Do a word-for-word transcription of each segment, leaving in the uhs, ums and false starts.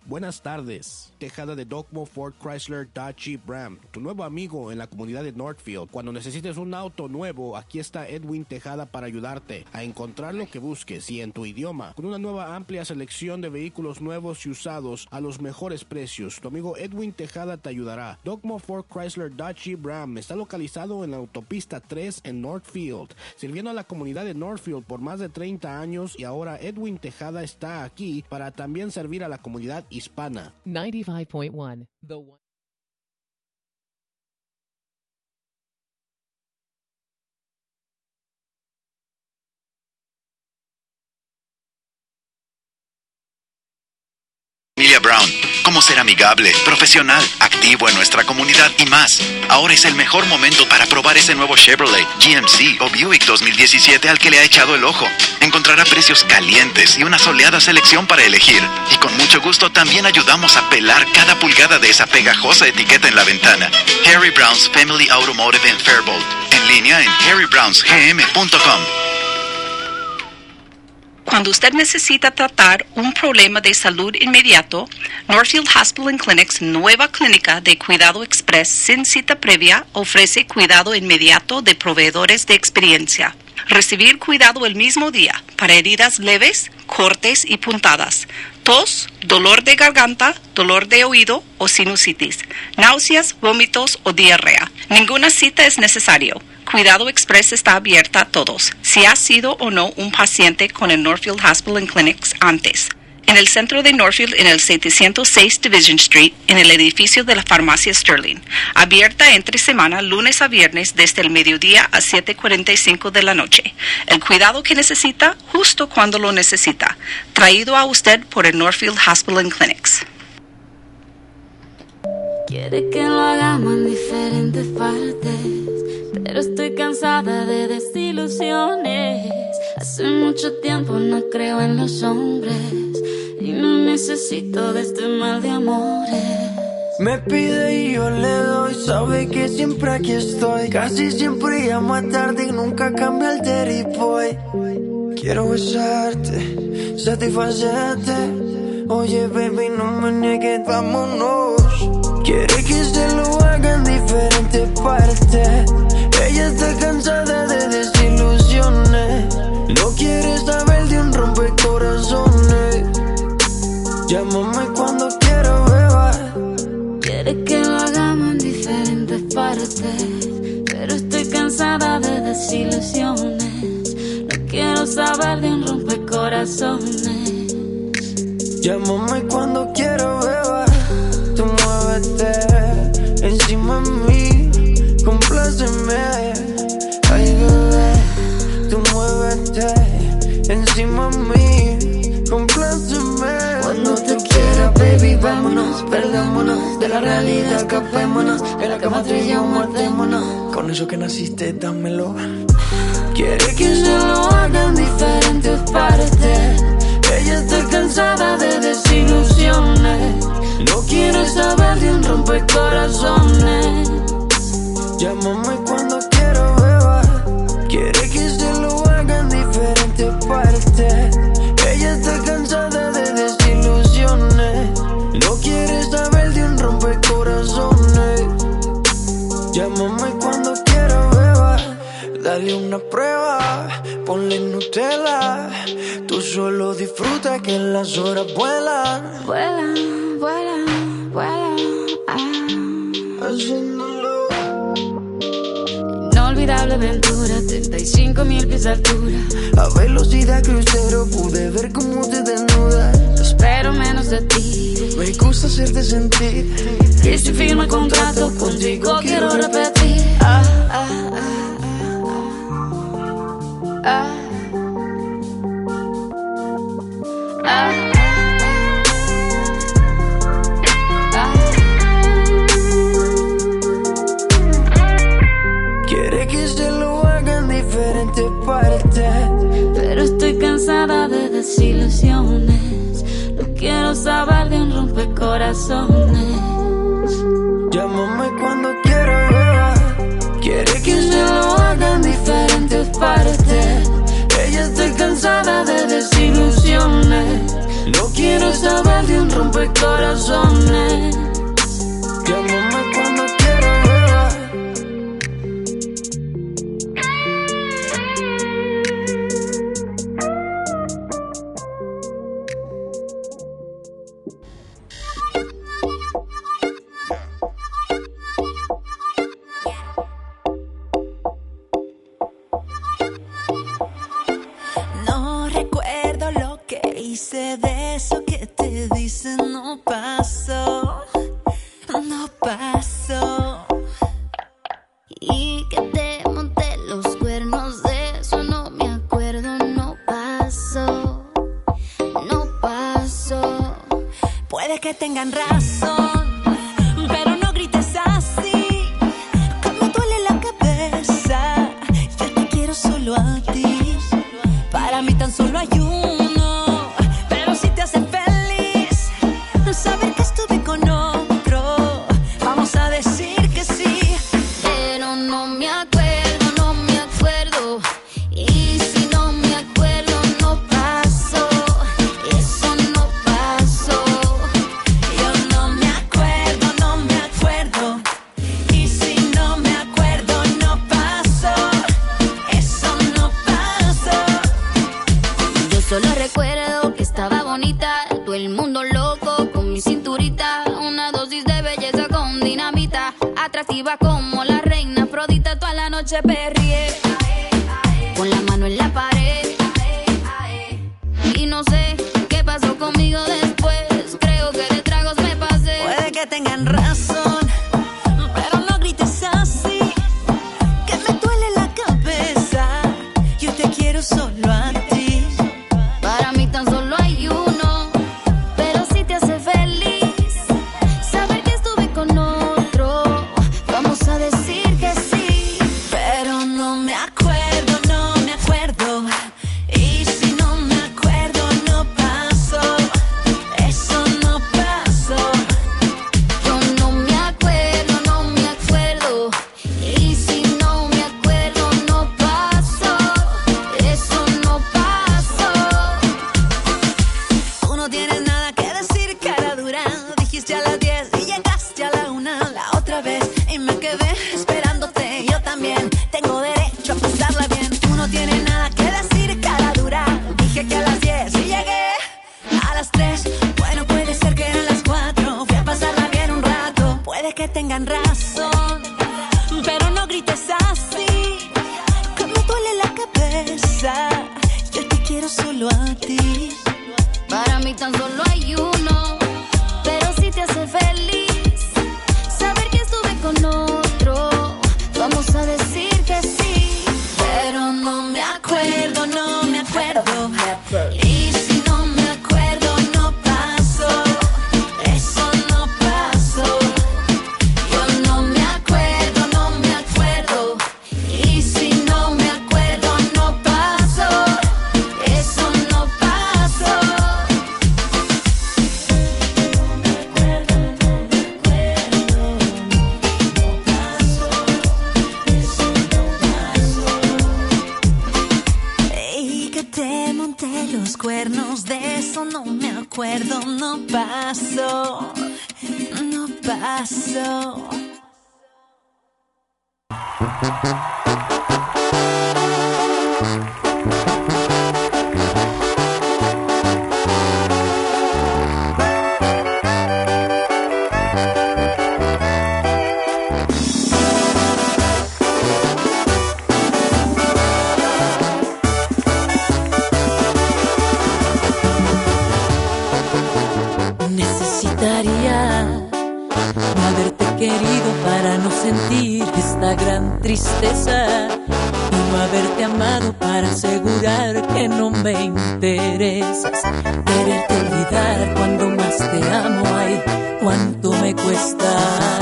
Buenas tardes, Tejada de Docmo Ford Chrysler Dodge Jeep Ram, tu nuevo amigo en la comunidad de Northfield. Cuando necesites un auto nuevo, aquí está Edwin Tejada para ayudarte a encontrar lo que busques y en tu idioma, con una nueva amplia selección de vehículos nuevos y usados a los mejores precios. Tu amigo Edwin Tejada te ayudará. Docmo Ford Chrysler Dodge Jeep Ram está localizado en la autopista tres en Northfield, sirviendo a la comunidad de Northfield por más de treinta años, y ahora Edwin Tejada está aquí para también servir a la comunidad hispana. ninety-five point one, The One. Familia Brown, cómo ser amigable, profesional, activo en nuestra comunidad y más. Ahora es el mejor momento para probar ese nuevo Chevrolet, G M C o Buick dos mil diecisiete al que le ha echado el ojo. Encontrará precios calientes y una soleada selección para elegir. Y con mucho gusto también ayudamos a pelar cada pulgada de esa pegajosa etiqueta en la ventana. Harry Brown's Family Automotive en Faribault. En línea en harry browns g m punto com. Cuando usted necesita tratar un problema de salud inmediato, Northfield Hospital and Clinic's nueva clínica de cuidado express sin cita previa ofrece cuidado inmediato de proveedores de experiencia. Recibir cuidado el mismo día para heridas leves, cortes y puntadas, tos, dolor de garganta, dolor de oído o sinusitis, náuseas, vómitos o diarrea. Ninguna cita es necesario. Cuidado Express está abierta a todos, si ha sido o no un paciente con el Northfield Hospital and Clinics antes. En el centro de Northfield, en el setecientos seis Division Street, en el edificio de la farmacia Sterling. Abierta entre semana, lunes a viernes, desde el mediodía a siete cuarenta y cinco de la noche. El cuidado que necesita, justo cuando lo necesita. Traído a usted por el Northfield Hospital and Clinics. Quiere que lo hagamos en diferentes partes, pero estoy cansada de desilusiones. Hace mucho tiempo no creo en los hombres y no necesito de este mal de amores. Me pide y yo le doy, sabe que siempre aquí estoy. Casi siempre llama tarde y nunca cambia el territoy. Quiero besarte, satisfacerte. Oye baby, no me niegues, vámonos. Quiere que se lo haga en diferentes partes. Ella está cansada de desilusiones. No quiere saber de un rompecorazones. Llámame cuando quiera, beba. Quiere que lo hagamos en diferentes partes, pero estoy cansada de desilusiones. No quiero saber de un rompecorazones. Llámame cuando quiera, beba. Tú muévete encima de mí, compláceme. Ay, bebé, tú muévete encima de mí, compláceme. Cuando te quiera, baby, vámonos, perdámonos de la realidad, escapémonos. En la cama estrella, matémonos. Con eso que naciste, dámelo. Quiere que se lo haga en diferentes partes. Ella está cansada de desilusiones. No quiere saber de un rompecorazones. Llámame cuando quiera, beba. Quiere que se lo haga en diferentes partes. Ella está cansada de desilusiones. No quiere saber de un rompecorazones. Llámame cuando quiera, beba. Dale una prueba, ponle Nutella. Tú solo disfruta que las horas vuelan. Vuelan, vuelan, vuelan. Ah. Haciéndolo. Inolvidable aventura, treinta y cinco mil pies de altura. A velocidad crucero pude ver cómo te desnudas. Espero menos de ti. Me gusta hacerte sentir. Y si firmo el contrato contigo quiero repetir. Ah, ah, ah, ah, ah. Ah, ah. Quiere que se lo haga en diferentes partes, pero estoy cansada de desilusiones. No quiero saber de un rompecorazones. Llámame cuando quiera, beba. Quiere que se lo haga en diferentes partes. Ella está cansada de desilusiones. No quiero saber de un rompecorazones. hice de eso que te dicen no paso, no paso. Y que te monté los cuernos, de eso no me acuerdo, no paso, no paso. Puede que tengan razón, pero no grites así, que me duele la cabeza. Yo te quiero solo a ti, para mí tan solo hay uno, pero si te hace feliz saber que estuve con otro, vamos a decir que sí. Pero no me acuerdo, no me acuerdo, y si no me acuerdo no paso, eso no paso. Yo no me acuerdo, no me acuerdo, y si no me acuerdo no paso, eso no paso. Yo solo recuerdo que estaba bonita, todo el mundo loco con mi cinturita, una dosis de belleza con dinamita, atractiva como la reina Afrodita, toda la noche perrié, con la mano en la pared, y no sé qué pasó conmigo después, creo que de tragos me pasé. Puede que tengan razón, pero no grites así, que me duele la cabeza. Yo te quiero solo a ti, Para mí tan solo hay uno, pero si te hace feliz saber que estuve con otro, vamos a decir que sí. pero no me acuerdo, no me acuerdo, y si no me acuerdo no paso, eso no paso. Yo no me acuerdo, no me acuerdo, y si no me acuerdo no paso, eso no paso. Tú no tienes nada que decir, cara dura. Dijiste a las diez y llegaste a la una la otra vez, y me quedé esperándote. Yo también tengo derecho a pasarla bien. Tú no tienes nada que decir, cara dura. Dije que a las diez y llegué a las tres. Bueno, puede ser que eran las cuatro. Fui a pasarla bien un rato. Puede que tengan razón, pero no grites así, que me duele la cabeza. Yo te quiero solo a ti. Para mí tan solo hay uno, pero si te hace feliz saber que estuve con otro, vamos a decir que sí. Pero no me acuerdo, no me acuerdo, y si no me acuerdo no paso, eso no paso. Yo no me acuerdo, no me acuerdo, y si no me acuerdo no paso, eso no paso. Y que te monté los cuernos, de eso no me acuerdo, no paso, no paso. Necesitaría no haberte querido para no sentir esta gran tristeza, y no haberte amado para asegurar que no me interesas. Quererte olvidar cuando más te amo, ay, cuánto me cuesta.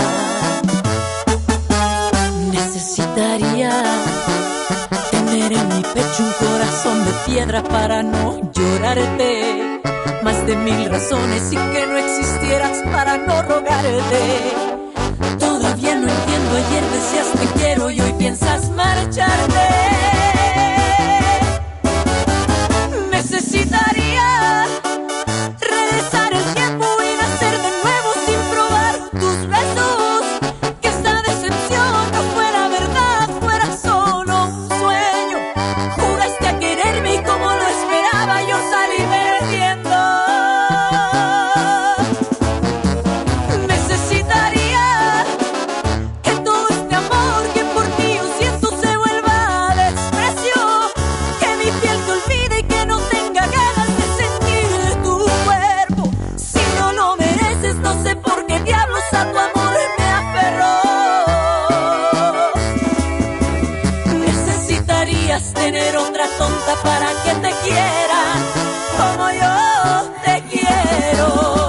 Necesitaría tener en mi pecho un corazón de piedra para no llorarte, más de mil razones y que no existieras para no rogarte. Todavía no entiendo, ayer decías te quiero y hoy piensas marcharte. Necesitaría regresar el tiempo y nacer de nuevo sin probar tus besos, que esta decepción no fuera verdad, fuera solo un sueño. Juraste a quererme y como lo esperaba yo salí perdiendo. Necesitaría que todo este amor que por ti yo siento se vuelva necesitarías tener otra tonta para que te quiera como yo te quiero.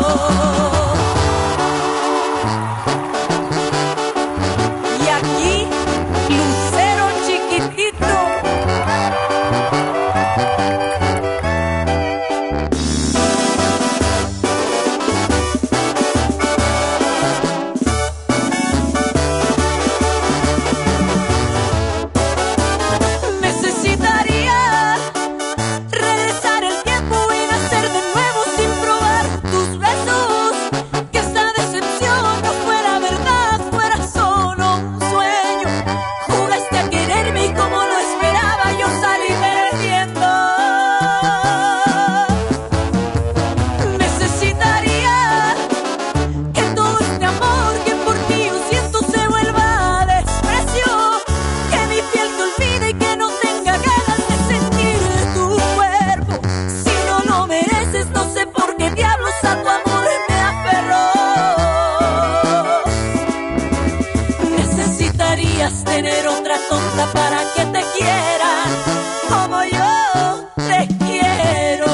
Tener otra tonta para que te quiera como yo te quiero.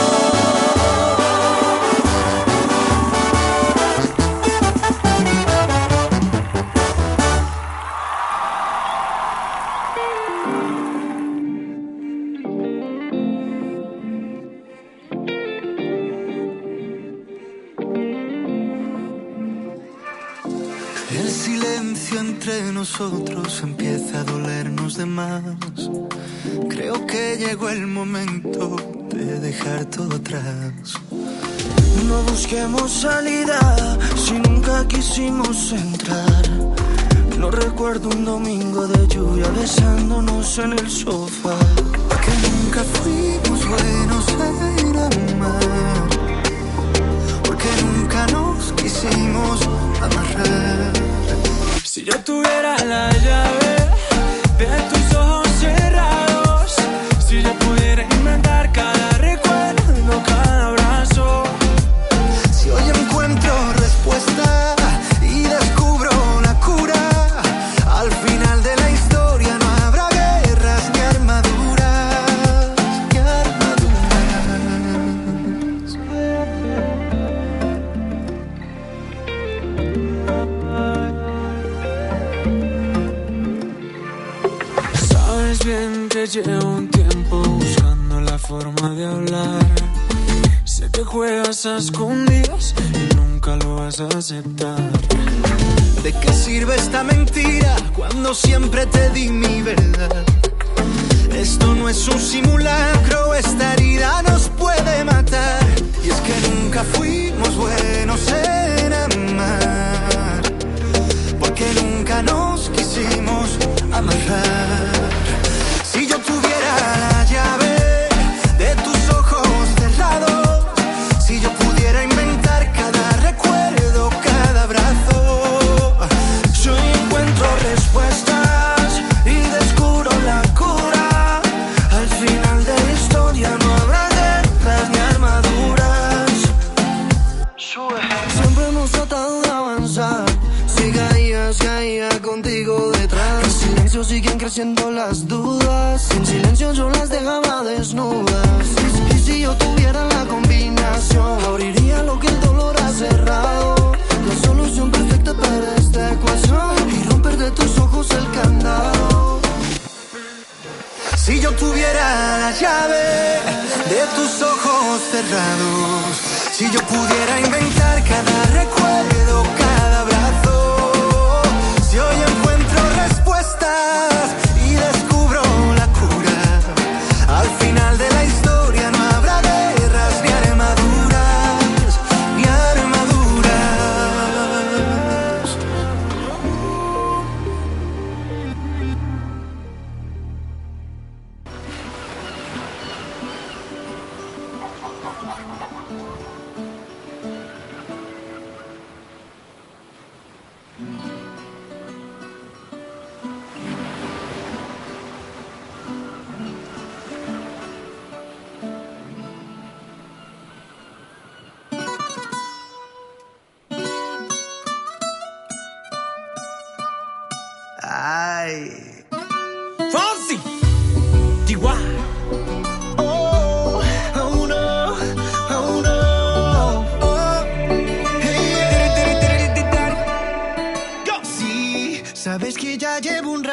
El silencio entre nosotros empieza a dolernos de más. Creo que llegó el momento de dejar todo atrás. No busquemos salida si nunca quisimos entrar. No recuerdo un domingo de lluvia besándonos en el sofá. Que nunca fuimos buenos en amar. Porque nunca nos quisimos amarrar. Si yo tuviera la llave de tus ojos cerrados, si yo pudiera inventar cada recuerdo, cada abrazo, si hoy encuentro respuesta y descubro la cura, al final de la historia no habrá guerras ni armaduras, ni armaduras. Bien que llevo un tiempo buscando la forma de hablar. Sé que juegas a escondidas y nunca lo vas a aceptar. ¿De qué sirve esta mentira cuando siempre te di mi verdad? Esto no es un simulacro, esta herida nos puede matar. Y es que nunca fuimos buenos en amar, porque nunca nos quisimos amarrar. Si yo tuviera la llave de tus ojos cerrados, si yo pudiera inventar cada recuerdo, cada abrazo, yo encuentro respuestas y descubro la cura. Al final de la historia no habrá guerras ni armaduras. Siempre hemos tratado de avanzar. Si caías, caía contigo detrás. En silencio siguen creciendo las dudas. En silencio yo las dejaba desnudas. Y, y si yo tuviera la combinación, abriría lo que el dolor ha cerrado. La solución perfecta para esta ecuación y romper de tus ojos el candado. Si yo tuviera la llave de tus ojos cerrados, si yo pudiera inventar cada recuerdo, cada abrazo, si hoy encuentro respuestas y descubro la cura, al final de la historia no habrá guerras ni armaduras, ni armaduras.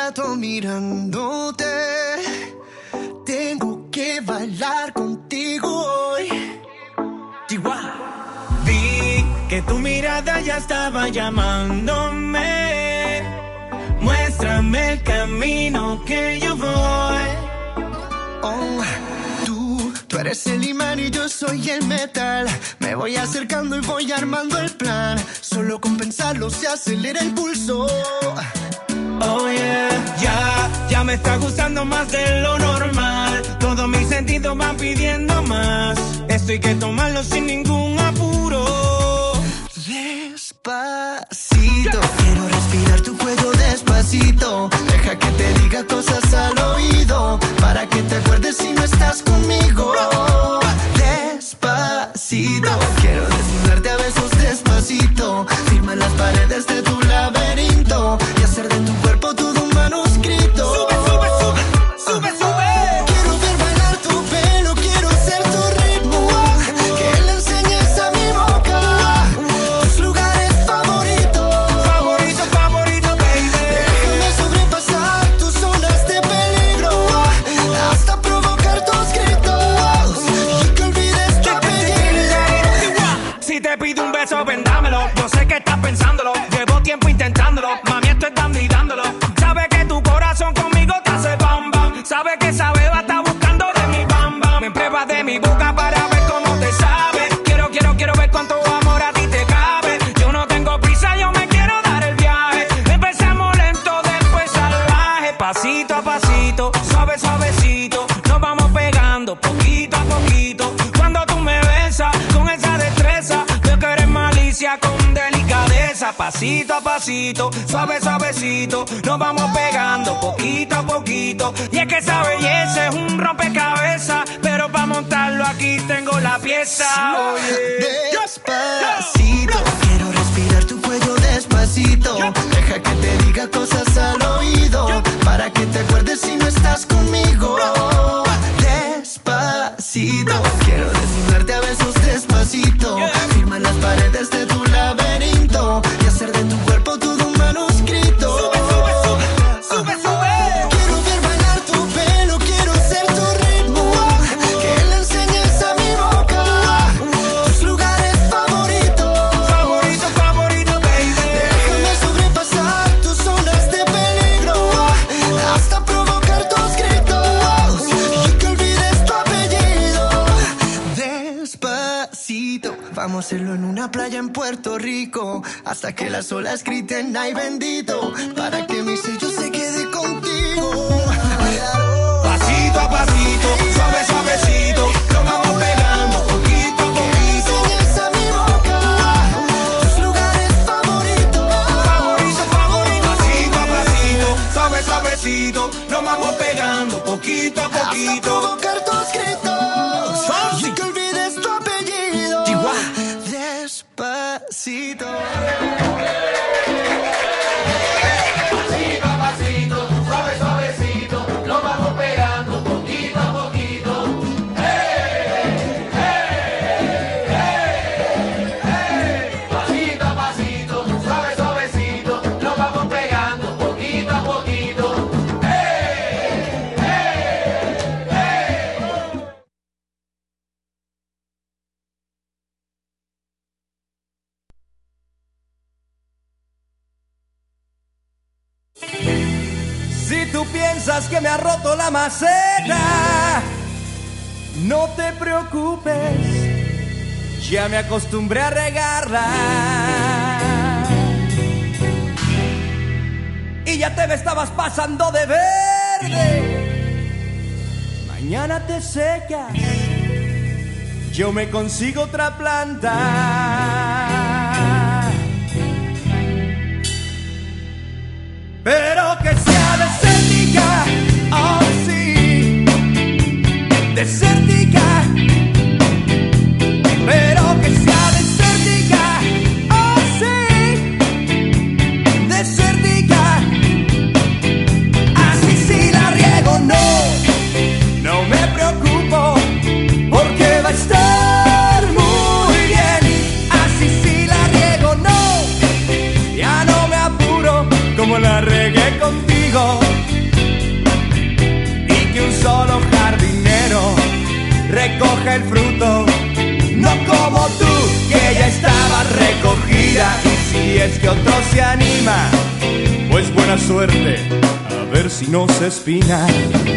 rato mirándote. Tengo que bailar contigo hoy. Chihuahua. Vi que tu mirada ya estaba llamándome. Muéstrame el camino que yo voy. Oh, tú, tú eres el imán y yo soy el metal. Me voy acercando y voy armando el plan. Solo con pensarlo se acelera el pulso. Oh yeah, ya, ya me está gustando más de lo normal. Todos mis sentidos van pidiendo más. Esto hay que tomarlo sin ningún apuro. Despacito, quiero respirar tu cuello despacito. Deja que te diga cosas al oído, para que te acuerdes si no estás conmigo. Despacito, quiero desnudarte a besos despacito. Firma las paredes de tu laberinto y hacer de tu cuerpo todo un manuscrito. Sube, sube, sube, sube, sube. Quiero ver bailar tu pelo, quiero ser tu ritmo. Que le enseñes a mi boca tus lugares favoritos. Favorito, favorito, baby. Déjame sobrepasar tus zonas de peligro hasta provocar tus gritos y que olvides tu apellido. Si te pido un beso, ven dámelo. Yo sé que estás pensándolo. Llevo tiempo intentándolo. Mami, esto es dando y dándolo. Sabe que tu corazón conmigo te hace bam bam. Sabe que esa beba está buscando de mi bam bam. Me pruebas de mi boca para ver cómo te sabe. Quiero, quiero, quiero ver cuánto amor a ti te cabe. Yo no tengo prisa, yo me quiero dar el viaje. Empezamos lento, después salvaje. Pasito a pasito, suave, suavecito. Nos vamos pegando poquito a poquito. Cuando tú me besas con esa destreza, veo que eres malicia con delicadeza. Pasito a pasito, suave, suavecito. Nos vamos pegando poquito a poquito. Y es que esa belleza es un rompecabezas, pero para montarlo aquí tengo la pieza. Despacito, quiero respirar tu cuello despacito. Deja que te diga cosas al oído, para que te acuerdes si no estás conmigo. Despacito, quiero desnudarte a besos despacito. Firma las paredes de tu laberinto y hacer de tu cuerpo todo un manuscrito. Sube, sube, sube, sube, sube. Quiero ver bailar tu pelo, quiero ser tu ritmo. Que le enseñes a mi boca tus lugares favoritos. Favorito, favorito, baby. Déjame sobrepasar tus zonas de peligro hasta provocar tus gritos y que olvides tu apellido. Despacito, vamos a hacerlo en una playa en Puerto Rico, hasta que las olas griten ay bendito, para que mi sello se quede contigo. Pasito a pasito, suave, suavecito, lo vamos pegando poquito a poquito. Enseñas a mi boca tus lugares favoritos. Favorito, favorito. Pasito a pasito, suave, suavecito, lo vamos pegando poquito a poquito. Hasta provocar tus gritos y que olvides tu apellido. Despacito. Pasito a pasito, suave, suavecito, lo vamos pegando poquito a poquito. Hey, hey, hey, hey. Pasito a pasito, suave, suavecito, lo vamos pegando poquito a poquito. Hey, hey, hey. Si tú piensas que me ha roto la maceta, no te preocupes, ya me acostumbré a regarla. Y ya te me estabas pasando de verde. Mañana te secas, yo me consigo otra planta. Pero que sea desértica, oh sí, desértica. Pero que sea desértica, oh sí, desértica. Así si la riego no, no me preocupo, porque va a estar muy bien. Así si la riego no, ya no me apuro, como la regué contigo. recoja el fruto, no como tú, que ya estaba recogida. Y si es que otro se anima, pues buena suerte, a ver si no se espina.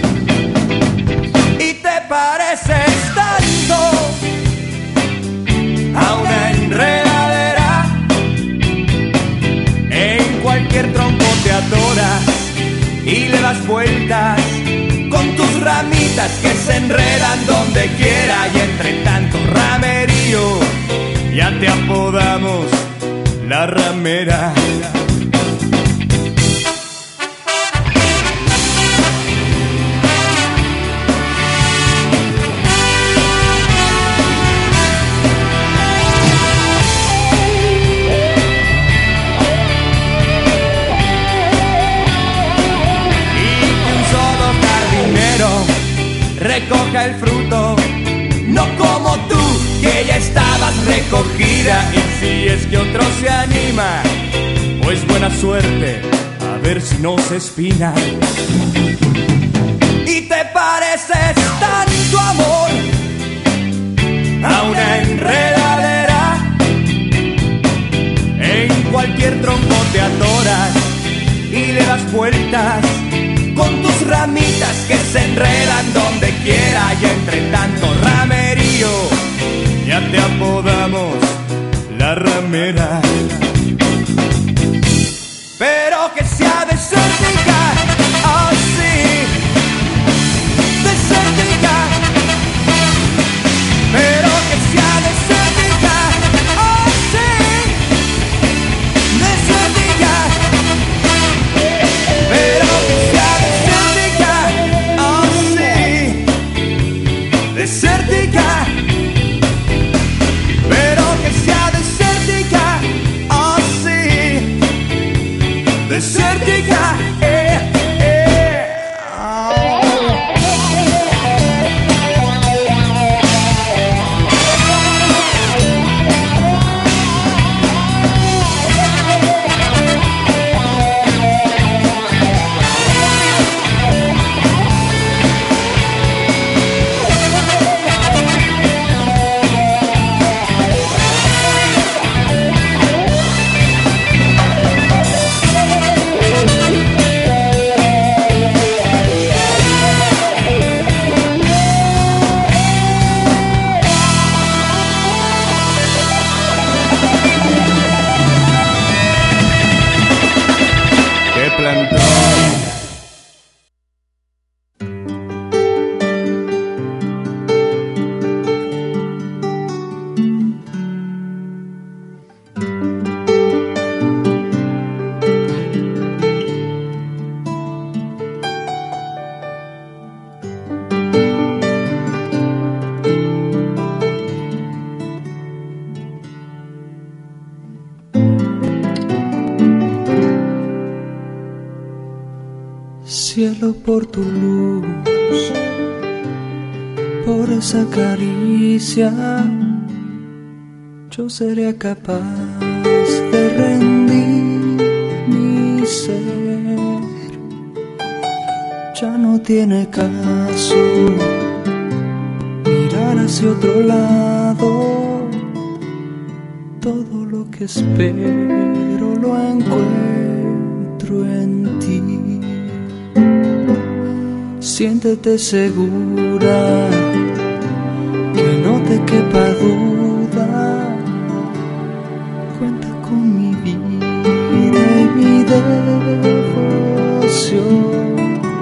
Y te pareces tanto a una enredadera, en cualquier tronco te atoras y le das vueltas con tus ramitas que se enredan donde quiera. Y entre tanto ramerío ya te apodamos la ramera. Recoja el fruto, no como tú, que ya estabas recogida. Y si es que otro se anima, pues buena suerte, a ver si no se espina. Y te pareces tanto, amor, a una enredadera, en cualquier tronco te atoras y le das vueltas con tus ramitas que se enredan donde quiera. Y entre tanto ramerío ya te apodamos la ramera. Pero que sea desértica, oh sí, desértica. Pero que sea desértica, oh sí, desértica. Pero que sea desértica, pero que sea desértica, oh sí, desértica, eh, eh, oh. Cielo, por tu luz, por esa caricia, yo sería capaz de rendir mi ser. Ya no tiene caso mirar hacia otro lado, todo lo que espero lo encuentro en ti. Siéntete segura, que no te quepa duda. Cuenta con mi vida y mi devoción.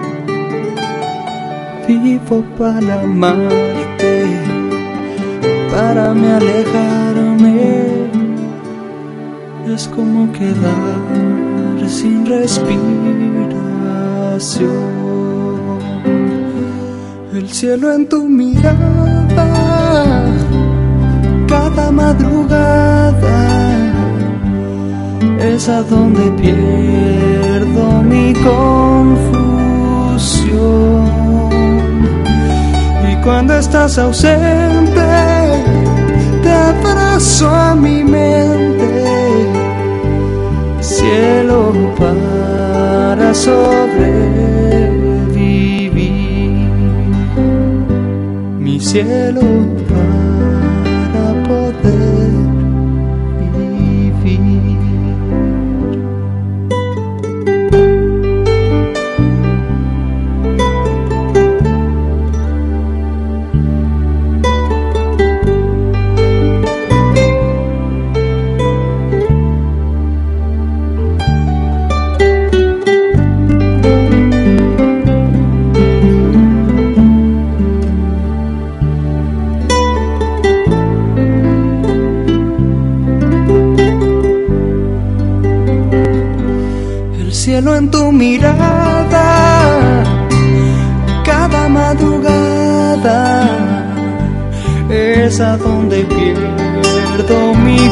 Vivo para amarte, para me alejarme. Es como quedar sin respiración. El cielo en tu mirada, cada madrugada, es a donde pierdo mi confusión. Y cuando estás ausente, te abrazo a mi mente, cielo para sobrevivir. Mi mi cielo para poder vivir. Cielo en tu mirada, cada madrugada es a donde pierdo mi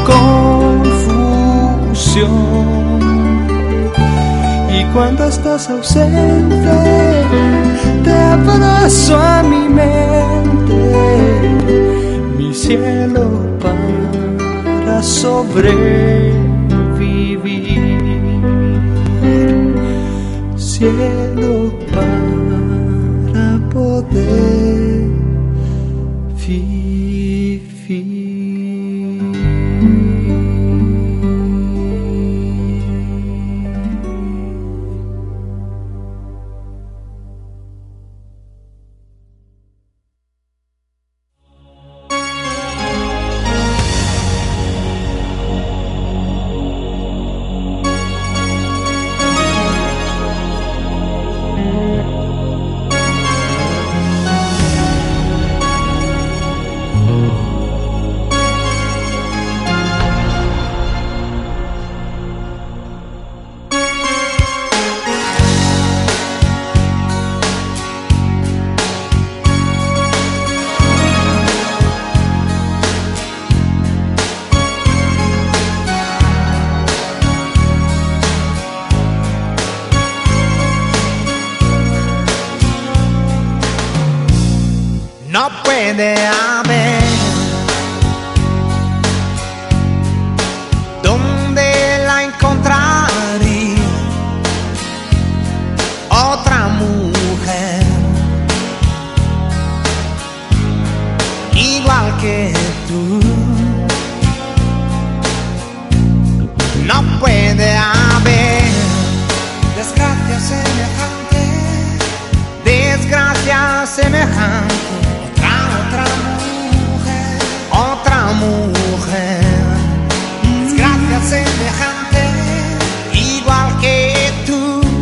confusión. Y cuando estás ausente, te abrazo a mi mente, mi cielo para sobrevivir. Cielo para poder vivir. No puede haber donde la encontraría otra mujer igual que tú. No puede haber desgracia semejante, desgracia semejante. Otra mujer, otra mujer, desgracia semejante, igual que tú,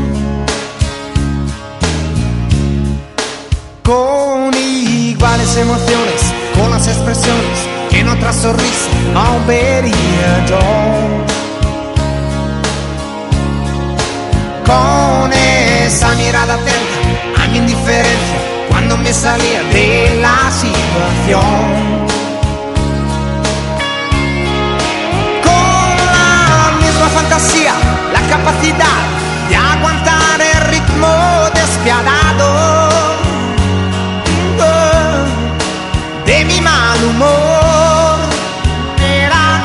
con iguales emociones, con las expresiones que en otra sonrisa no vería yo, con esa mirada atenta a mi indiferencia cuando me salía de la situación, con la misma fantasía, la capacidad de aguantar el ritmo despiadado de mi mal humor. Era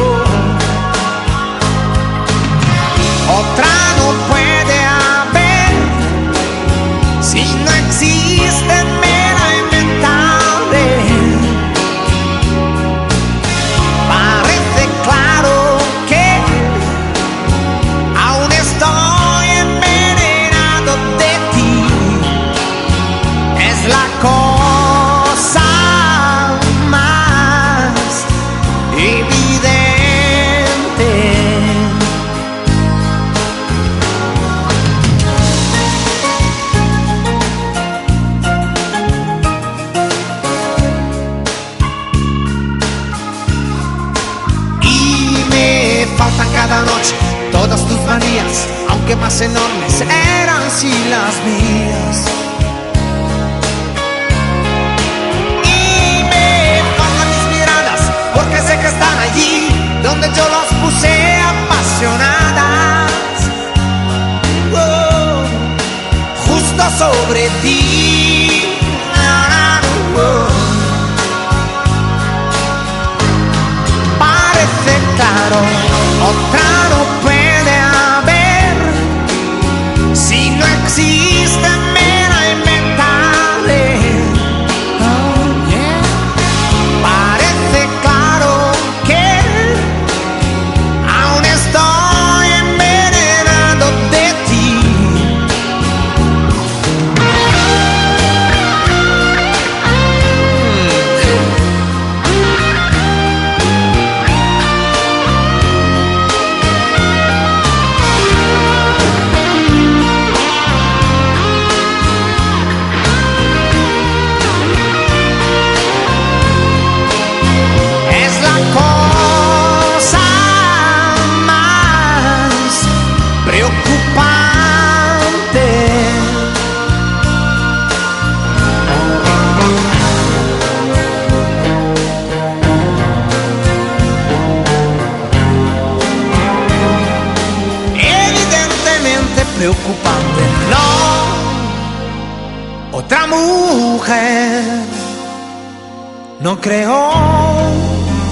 otra no puede haber si no existe mera inventable. Parece claro que aún estoy envenenado de ti. Es la cosa más evidente. Faltan cada noche todas tus manías, aunque más enormes eran si las mías. Y me faltan mis miradas, porque sé que están allí donde yo las puse apasionadas, oh, justo sobre ti. Oh, parece claro, otra no puede haber si no existe mera mujer. No creo.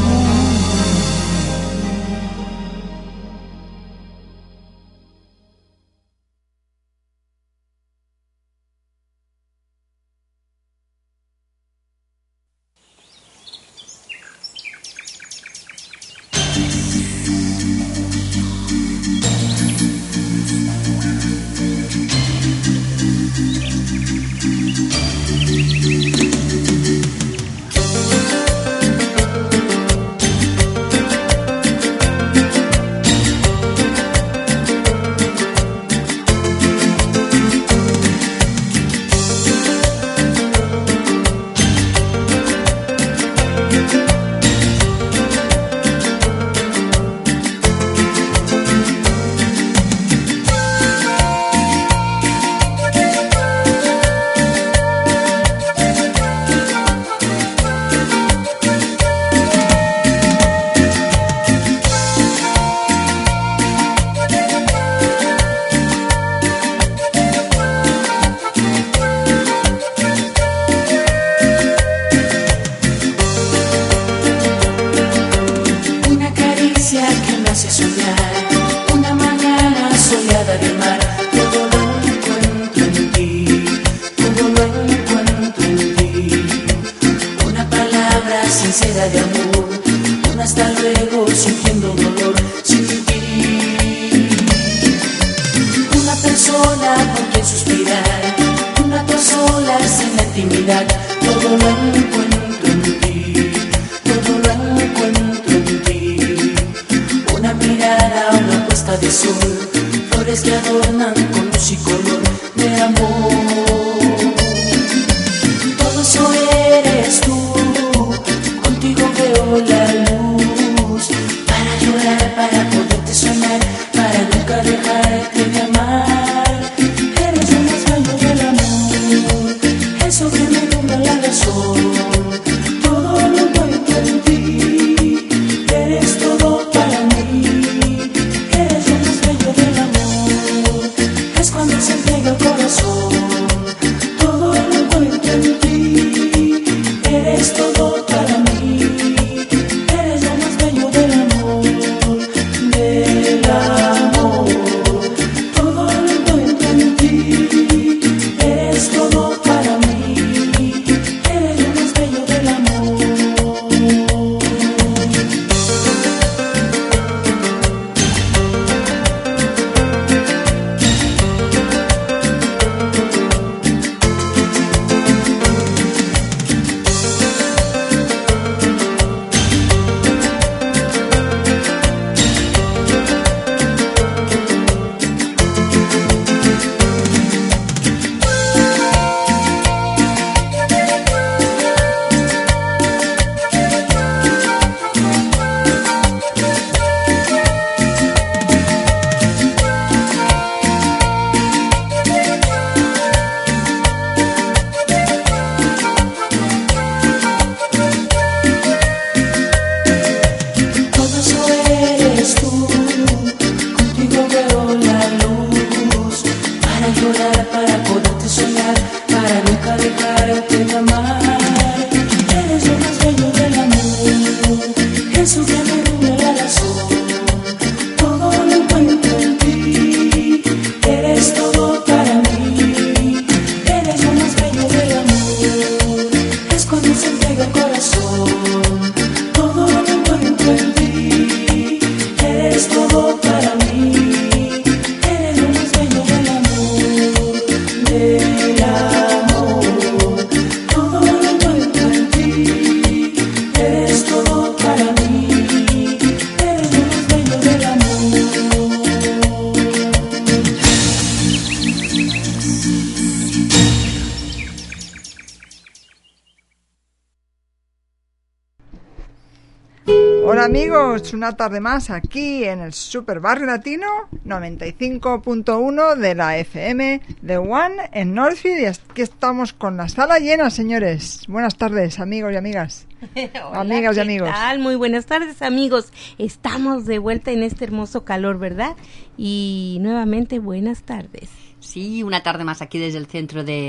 Hola amigos, una tarde más aquí en el Super Barrio Latino noventa y cinco punto uno de la F M de One en Northfield, y aquí estamos con la sala llena, señores. Buenas tardes, amigos y amigas. Hola, amigas y ¿qué amigos. tal? Muy buenas tardes, amigos. Estamos de vuelta en este hermoso calor, ¿verdad? Y nuevamente buenas tardes. Sí, una tarde más aquí desde el centro de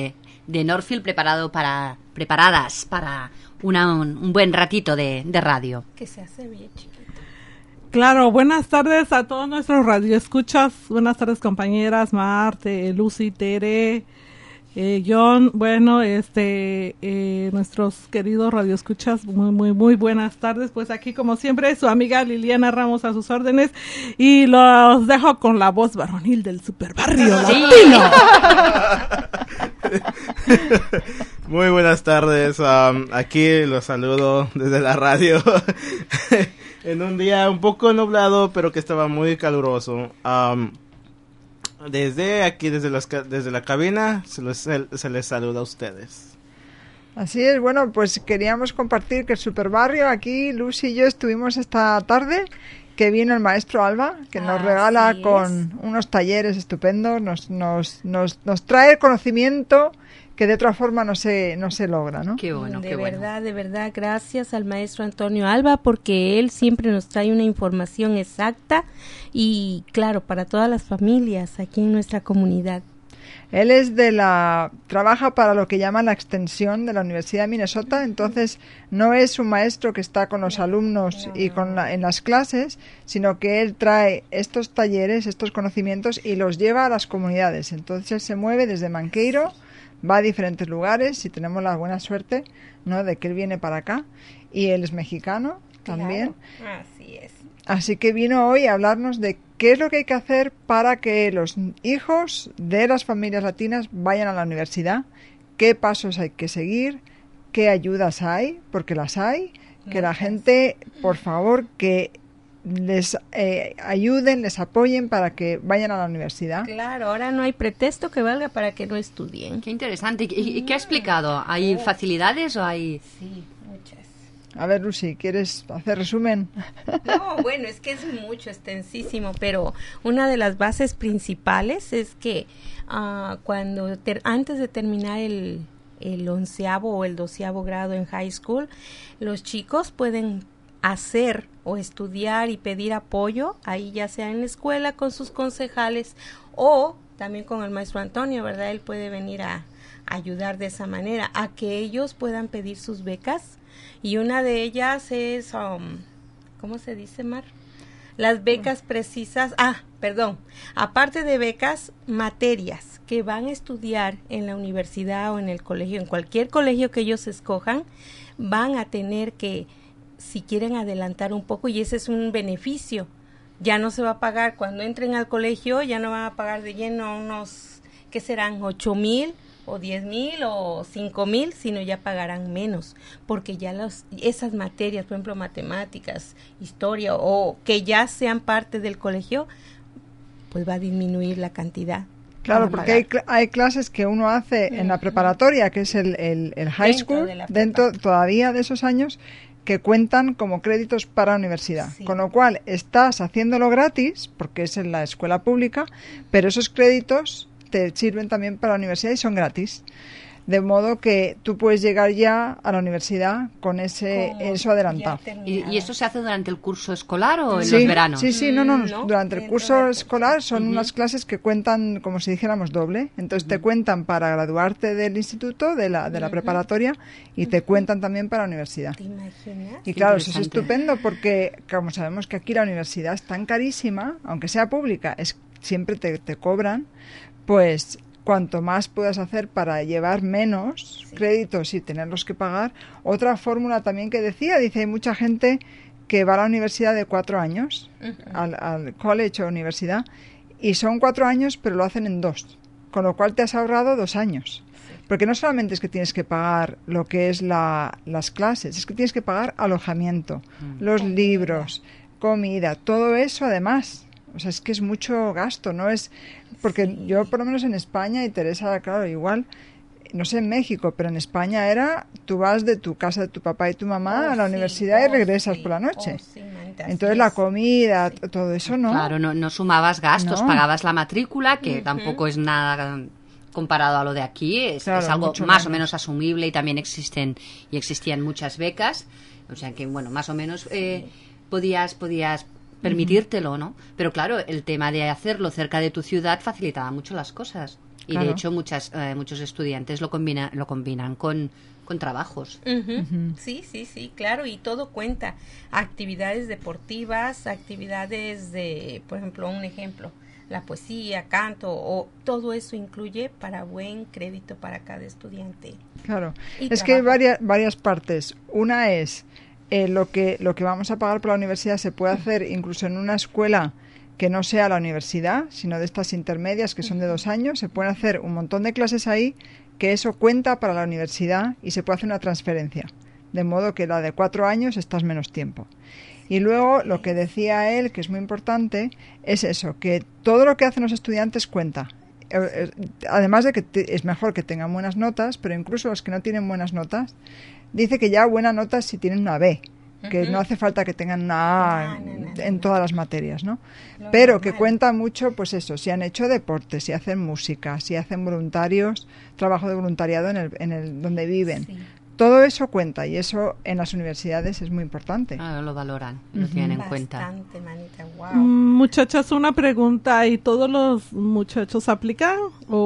de Northfield preparado para, preparadas para una, un, un buen ratito de, de radio. Que se hace bien chiquito. Claro, buenas tardes a todos nuestros radioescuchas. Buenas tardes, compañeras, Marte, Lucy, Tere, eh, John. Bueno, este, eh, nuestros queridos radioescuchas, muy, muy, muy buenas tardes. Pues aquí, como siempre, su amiga Liliana Ramos a sus órdenes. Y los dejo con la voz varonil del Superbarrio Latino. Muy buenas tardes. Um, aquí los saludo desde la radio. En un día un poco nublado, pero que estaba muy caluroso. Um, desde aquí, desde, las, desde la cabina, se, los, se les saluda a ustedes. Así es, bueno, pues queríamos compartir que el Superbarrio, aquí Lucy y yo estuvimos esta tarde, que vino el maestro Alba, que nos regala Así con unos talleres estupendos, nos, nos, nos, nos trae conocimiento que de otra forma no se no se logra, ¿no? Qué bueno, de qué verdad, bueno. de verdad, gracias al maestro Antonio Alba, porque él siempre nos trae una información exacta y, claro, para todas las familias aquí en nuestra comunidad. Él es de la trabaja para lo que llaman la extensión de la Universidad de Minnesota, entonces no es un maestro que está con los alumnos y con la, en las clases, sino que él trae estos talleres, estos conocimientos y los lleva a las comunidades. Entonces él se mueve desde Manqueiro, va a diferentes lugares y tenemos la buena suerte, ¿no?, de que él viene para acá y él es mexicano también. Claro, así es. Así que vino hoy a hablarnos de qué es lo que hay que hacer para que los hijos de las familias latinas vayan a la universidad, qué pasos hay que seguir, qué ayudas hay, porque las hay, que la gente, por favor, que les eh, ayuden, les apoyen para que vayan a la universidad. Claro, ahora no hay pretexto que valga para que no estudien. Qué interesante. ¿Y, y qué ha explicado? ¿Hay facilidades o hay...? Sí, muchas. A ver, Lucy, ¿quieres hacer resumen? No, bueno, es que es mucho, extensísimo, pero una de las bases principales es que uh, cuando ter- antes de terminar el, el onceavo o el doceavo grado en high school, los chicos pueden hacer o estudiar y pedir apoyo, ahí ya sea en la escuela con sus concejales o también con el maestro Antonio, ¿verdad? Él puede venir a, a ayudar de esa manera, a que ellos puedan pedir sus becas. Y una de ellas es, um, ¿cómo se dice, Mar? Las becas precisas, ah, perdón, aparte de becas, materias que van a estudiar en la universidad o en el colegio, en cualquier colegio que ellos escojan, van a tener que, si quieren adelantar un poco, y ese es un beneficio, ya no se va a pagar, cuando entren al colegio, ya no van a pagar de lleno unos, ¿qué serán? ocho mil o diez mil o cinco mil, sino ya pagarán menos, porque ya los, esas materias, por ejemplo, matemáticas, historia, o que ya sean parte del colegio, pues va a disminuir la cantidad. Claro, porque hay, cl- hay clases que uno hace en la preparatoria, que es el, el, el high Dentro school, de la dentro todavía de esos años, que cuentan como créditos para la universidad. Sí. Con lo cual, estás haciéndolo gratis, porque es en la escuela pública, pero esos créditos te sirven también para la universidad y son gratis. De modo que tú puedes llegar ya a la universidad con ese Como eso adelantado. ¿Y, ¿Y esto se hace durante el curso escolar o en Sí, los veranos? sí, sí, no, no, Mm, no, durante el dentro curso del- escolar son Ujú. unas clases que cuentan, como si dijéramos, doble. Entonces te cuentan para graduarte del instituto, de la, de la Ujú. preparatoria, y te cuentan también para la universidad. ¿Te imaginas? Y Qué claro, eso es interesante. estupendo porque, como sabemos que aquí la universidad es tan carísima, aunque sea pública, es siempre te, te cobran, pues cuanto más puedas hacer para llevar menos Sí. créditos y tenerlos que pagar. Otra fórmula también que decía, dice, hay mucha gente que va a la universidad de cuatro años, Ujú. al, al college o universidad, y son cuatro años, pero lo hacen en dos, con lo cual te has ahorrado dos años. Porque no solamente es que tienes que pagar lo que es la, las clases, es que tienes que pagar alojamiento, los libros, comida, todo eso además. O sea, es que es mucho gasto, ¿no? Es porque Sí. yo, por lo menos en España, y Teresa, claro, igual, no sé en México, pero en España era, tú vas de tu casa de tu papá y tu mamá Oh, a la sí, universidad y oh, regresas sí, por la noche. oh, sí, manita, así Entonces la es. comida, t- todo eso, ¿no? Claro, no, no sumabas gastos, No. pagabas la matrícula, que Ujú. tampoco es nada mm, comparado a lo de aquí, es, Claro, es algo mucho más o menos. menos asumible, y también existen y existían muchas becas, o sea que bueno, más o menos eh, podías podías permitírtelo, ¿no? Pero claro, el tema de hacerlo cerca de tu ciudad facilitaba mucho las cosas. Y Claro. de hecho muchas eh, muchos estudiantes lo combina, lo combinan con, con trabajos. Ujú. Sí, sí, sí, claro, y todo cuenta. Actividades deportivas, actividades de, por ejemplo, un ejemplo, la poesía, canto, o todo eso incluye para buen crédito para cada estudiante. Claro, Y es que hay trabajo. varias, varias partes. Una es eh, lo que lo que vamos a pagar por la universidad se puede hacer incluso en una escuela que no sea la universidad, sino de estas intermedias que son de dos años. Se pueden hacer un montón de clases ahí que eso cuenta para la universidad y se puede hacer una transferencia. De modo que la de cuatro años estás menos tiempo. Y luego lo que decía él, que es muy importante, es eso, que todo lo que hacen los estudiantes cuenta. Eh, eh, Además de que te- es mejor que tengan buenas notas, pero incluso los que no tienen buenas notas, dice que ya buena nota si tienen una B, que Ujú. no hace falta que tengan una A No, no, no, en todas las materias, ¿no? Lo Pero que normal. cuenta mucho, pues eso, si han hecho deporte, si hacen música, si hacen voluntarios, trabajo de voluntariado en el, en el donde viven. Sí. Todo eso cuenta y eso en las universidades es muy importante. Ah, lo valoran, lo Ujú. tienen en cuenta. Bastante, manita, wow. Mm, Muchachas, una pregunta. ¿Y todos los muchachos aplican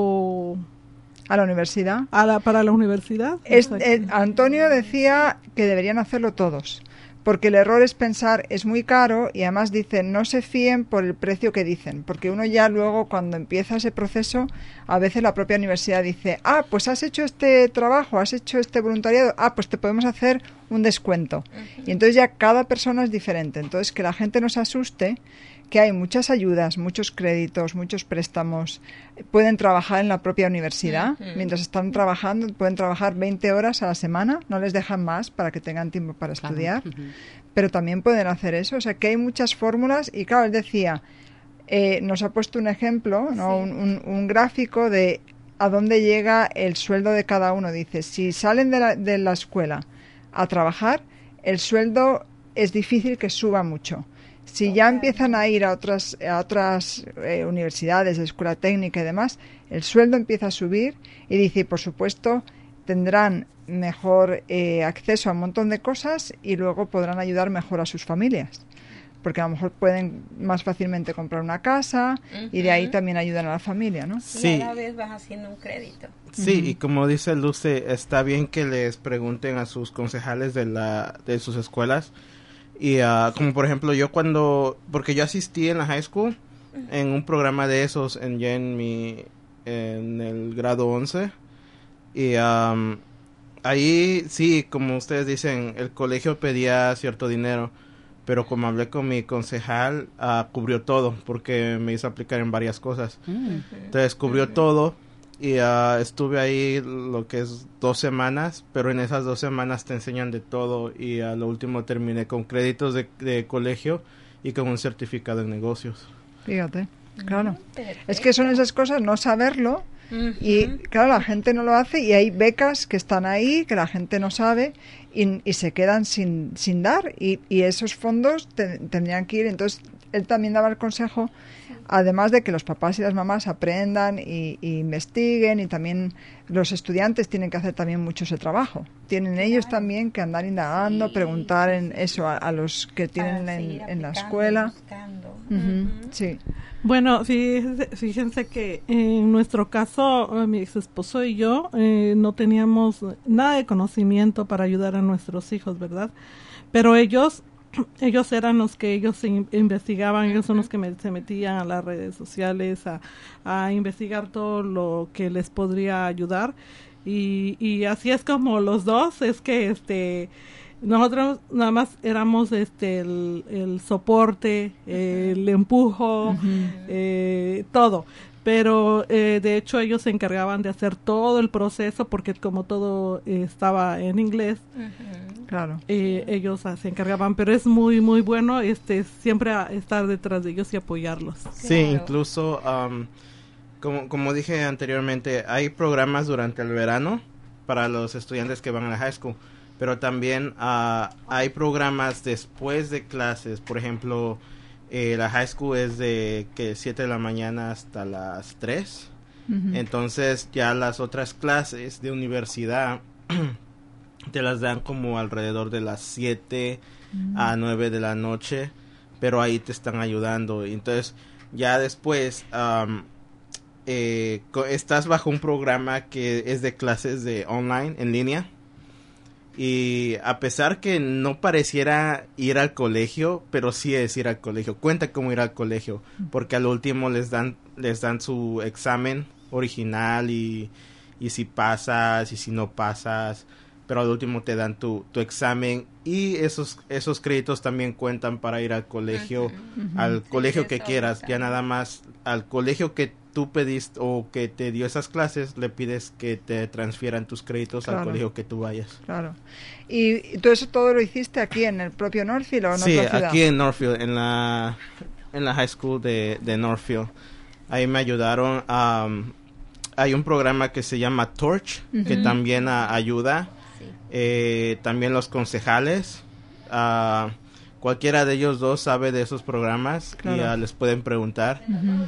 o A la universidad. a la, para la universidad? Es- Exacto. eh, Antonio decía que deberían hacerlo todos, porque el error es pensar es muy caro y además dicen no se fíen por el precio que dicen, porque uno ya luego cuando empieza ese proceso, a veces la propia universidad dice, ah, pues has hecho este trabajo, has hecho este voluntariado, ah, pues te podemos hacer un descuento. Y entonces ya cada persona es diferente, entonces que la gente no se asuste, que hay muchas ayudas, muchos créditos, muchos préstamos, pueden trabajar en la propia universidad, Ujú. mientras están trabajando, pueden trabajar veinte horas a la semana, no les dejan más para que tengan tiempo para Claro. estudiar, Ujú. pero también pueden hacer eso, o sea que hay muchas fórmulas y claro, él decía, eh, nos ha puesto un ejemplo, ¿no? Sí. un, un- un gráfico de a dónde llega el sueldo de cada uno, dice, si salen de la, de la escuela a trabajar, el sueldo es difícil que suba mucho. Si ya empiezan a ir a otras, a otras eh, universidades, escuela técnica y demás, el sueldo empieza a subir y dice, y por supuesto, tendrán mejor eh, acceso a un montón de cosas y luego podrán ayudar mejor a sus familias. Porque a lo mejor pueden más fácilmente comprar una casa y de ahí Ujú. también ayudan a la familia, ¿no? Sí. Y a la vez vas haciendo un crédito. Sí, y como dice Luce, está bien que les pregunten a sus concejales de la de sus escuelas. Y ah, como por ejemplo yo cuando, porque yo asistí en la high school en un programa de esos en ya en mi en el grado once y am, ahí sí, como ustedes dicen, el colegio pedía cierto dinero, pero como hablé con mi concejal, ah, cubrió todo porque me hizo aplicar en varias cosas. Mm. Entonces cubrió todo y ah, estuve ahí lo que es dos semanas, pero en esas dos semanas te enseñan de todo y a lo último terminé con créditos de, de colegio y con un certificado en negocios. Fíjate, claro. Perfecto. Es que son esas cosas, no saberlo. Y Ujú. claro, la gente no lo hace y hay becas que están ahí, que la gente no sabe y, y se quedan sin, sin dar. Y, y esos fondos te- tendrían que ir. Entonces, él también daba el consejo, además de que los papás y las mamás aprendan y, y investiguen y también los estudiantes tienen que hacer también mucho ese trabajo. Tienen ellos también que andar indagando, Sí, preguntar en eso a, a los que tienen Para en, seguir en la aplicando, escuela. buscando. Ujú, Ujú. sí. Bueno, fíjense, fíjense que en nuestro caso, eh, mi ex esposo y yo eh, no teníamos nada de conocimiento para ayudar a nuestros hijos, ¿verdad? Pero ellos, ellos eran los que ellos in- investigaban, ellos son los que me- se metían a las redes sociales a, a investigar todo lo que les podría ayudar. Y, y así es como los dos, es que este... Nosotros nada más éramos este el, el soporte, eh, el empujo, eh, todo. Pero eh, de hecho ellos se encargaban de hacer todo el proceso porque como todo eh, estaba en inglés, Ujú. Claro. eh, ellos ah, se encargaban. Pero es muy muy bueno este siempre a estar detrás de ellos y apoyarlos. Sí, Claro. incluso, am, como, como dije anteriormente, hay programas durante el verano para los estudiantes que van a la high school, pero también ah, hay programas después de clases. Por ejemplo, eh, la high school es de que siete de la mañana hasta las tres. Ujú. Entonces ya las otras clases de universidad te las dan como alrededor de las siete a nueve de la noche, pero ahí te están ayudando. Y entonces ya después am, eh, co- estás bajo un programa que es de clases de online, en línea. Y a pesar que no pareciera ir al colegio, pero sí es ir al colegio. Cuenta como ir al colegio, porque al último les dan les dan su examen original y, y si pasas y si no pasas, pero al último te dan tu, tu examen y esos esos créditos también cuentan para ir al colegio, Ujú. al Sí, colegio que eso quieras. está Ya bien. nada más al colegio que tú pediste o que te dio esas clases, le pides que te transfieran tus créditos al Claro. colegio que tú vayas. Claro. ¿Y, y tú eso todo lo hiciste aquí en el propio Northfield o en Sí, otra ciudad? aquí en Northfield, en la, en la high school de, de Northfield. Ahí me ayudaron. Um, hay un programa que se llama Torch, que Ujú. también a- ayuda. Eh, también los concejales. ah, cualquiera de ellos dos sabe de esos programas y Claro. ah, les pueden preguntar. Ujú.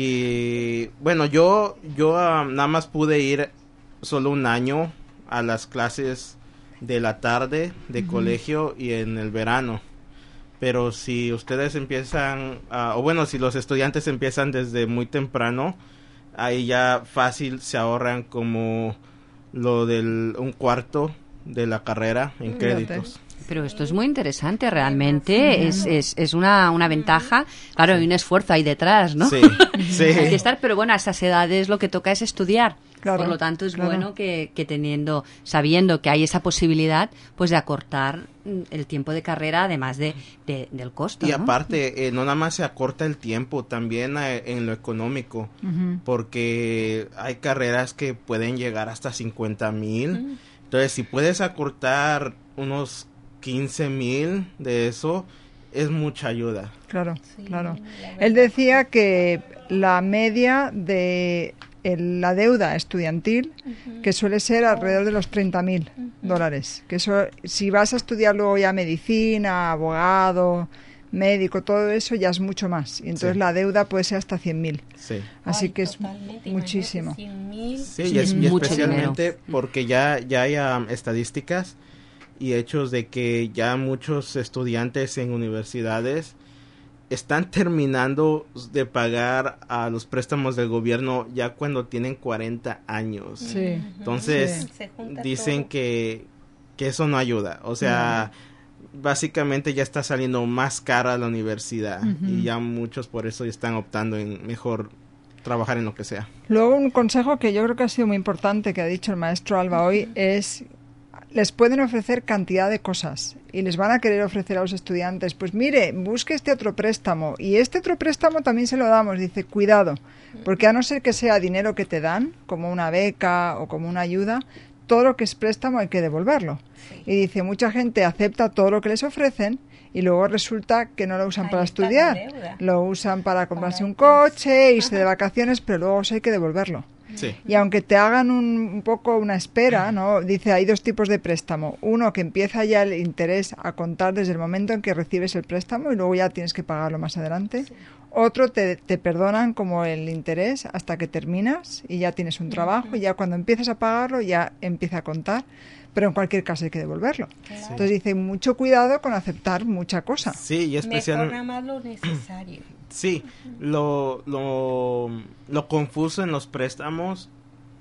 Y bueno, yo, yo ah, nada más pude ir solo un año a las clases de la tarde de Ujú. colegio y en el verano. Pero si ustedes empiezan, ah, o bueno, si los estudiantes empiezan desde muy temprano, ahí ya fácil se ahorran como lo del un cuarto de la carrera en Fíjate. créditos. Pero esto es muy interesante, realmente. Es, es, es una, una ventaja. Claro, hay un esfuerzo ahí detrás, ¿no? Sí, sí. Hay que estar, pero bueno, a esas edades lo que toca es estudiar. Claro, Por lo tanto, es claro. bueno que, que teniendo, sabiendo que hay esa posibilidad, pues de acortar mm, el tiempo de carrera, además de, de- del costo. Y ¿no? aparte, eh, no nada más se acorta el tiempo, también eh, en lo económico, Ujú. porque hay carreras que pueden llegar hasta cincuenta mil. Mm. Entonces, si puedes acortar unos quince mil de eso, es mucha ayuda. Claro, claro. Él decía que la media de el- la deuda estudiantil, que suele ser alrededor de los treinta mil dólares. Que eso, si vas a estudiar luego ya medicina, abogado, médico, todo eso ya es mucho más. Y entonces Sí. la deuda puede ser hasta cien mil. Sí. Así Ay, que es totalmente, muchísimo. imagínate, cien mil. Sí, y, es- y mucho especialmente porque ya, ya hay um, estadísticas y hechos de que ya muchos estudiantes en universidades están terminando de pagar a los préstamos del gobierno ya cuando tienen cuarenta años. Sí. Entonces, Sí. Se junta dicen todo. que, que eso no ayuda. O sea, básicamente ya está saliendo más cara la universidad Ujú. y ya muchos por eso están optando en mejor trabajar en lo que sea. Luego un consejo que yo creo que ha sido muy importante que ha dicho el maestro Alba hoy es les pueden ofrecer cantidad de cosas y les van a querer ofrecer a los estudiantes, pues mire, busque este otro préstamo y este otro préstamo también se lo damos. Dice, cuidado, porque a no ser que sea dinero que te dan, como una beca o como una ayuda, todo lo que es préstamo hay que devolverlo. Y dice, mucha gente acepta todo lo que les ofrecen y luego resulta que no lo usan Ahí para está la estudiar, deuda. lo usan para comprarse un coche, irse de vacaciones, pero luego eso hay que devolverlo. Sí. Y aunque te hagan un, un poco una espera, ¿no? Dice, hay dos tipos de préstamo. Uno que empieza ya el interés a contar desde el momento en que recibes el préstamo y luego ya tienes que pagarlo más adelante. Otro te, te perdonan como el interés hasta que terminas y ya tienes un trabajo y ya cuando empiezas a pagarlo ya empieza a contar. Pero en cualquier caso hay que devolverlo. Entonces dice, mucho cuidado con aceptar mucha cosa. Sí, y Mejor especialmente... nada más lo necesario. Sí, lo, lo, lo confuso en los préstamos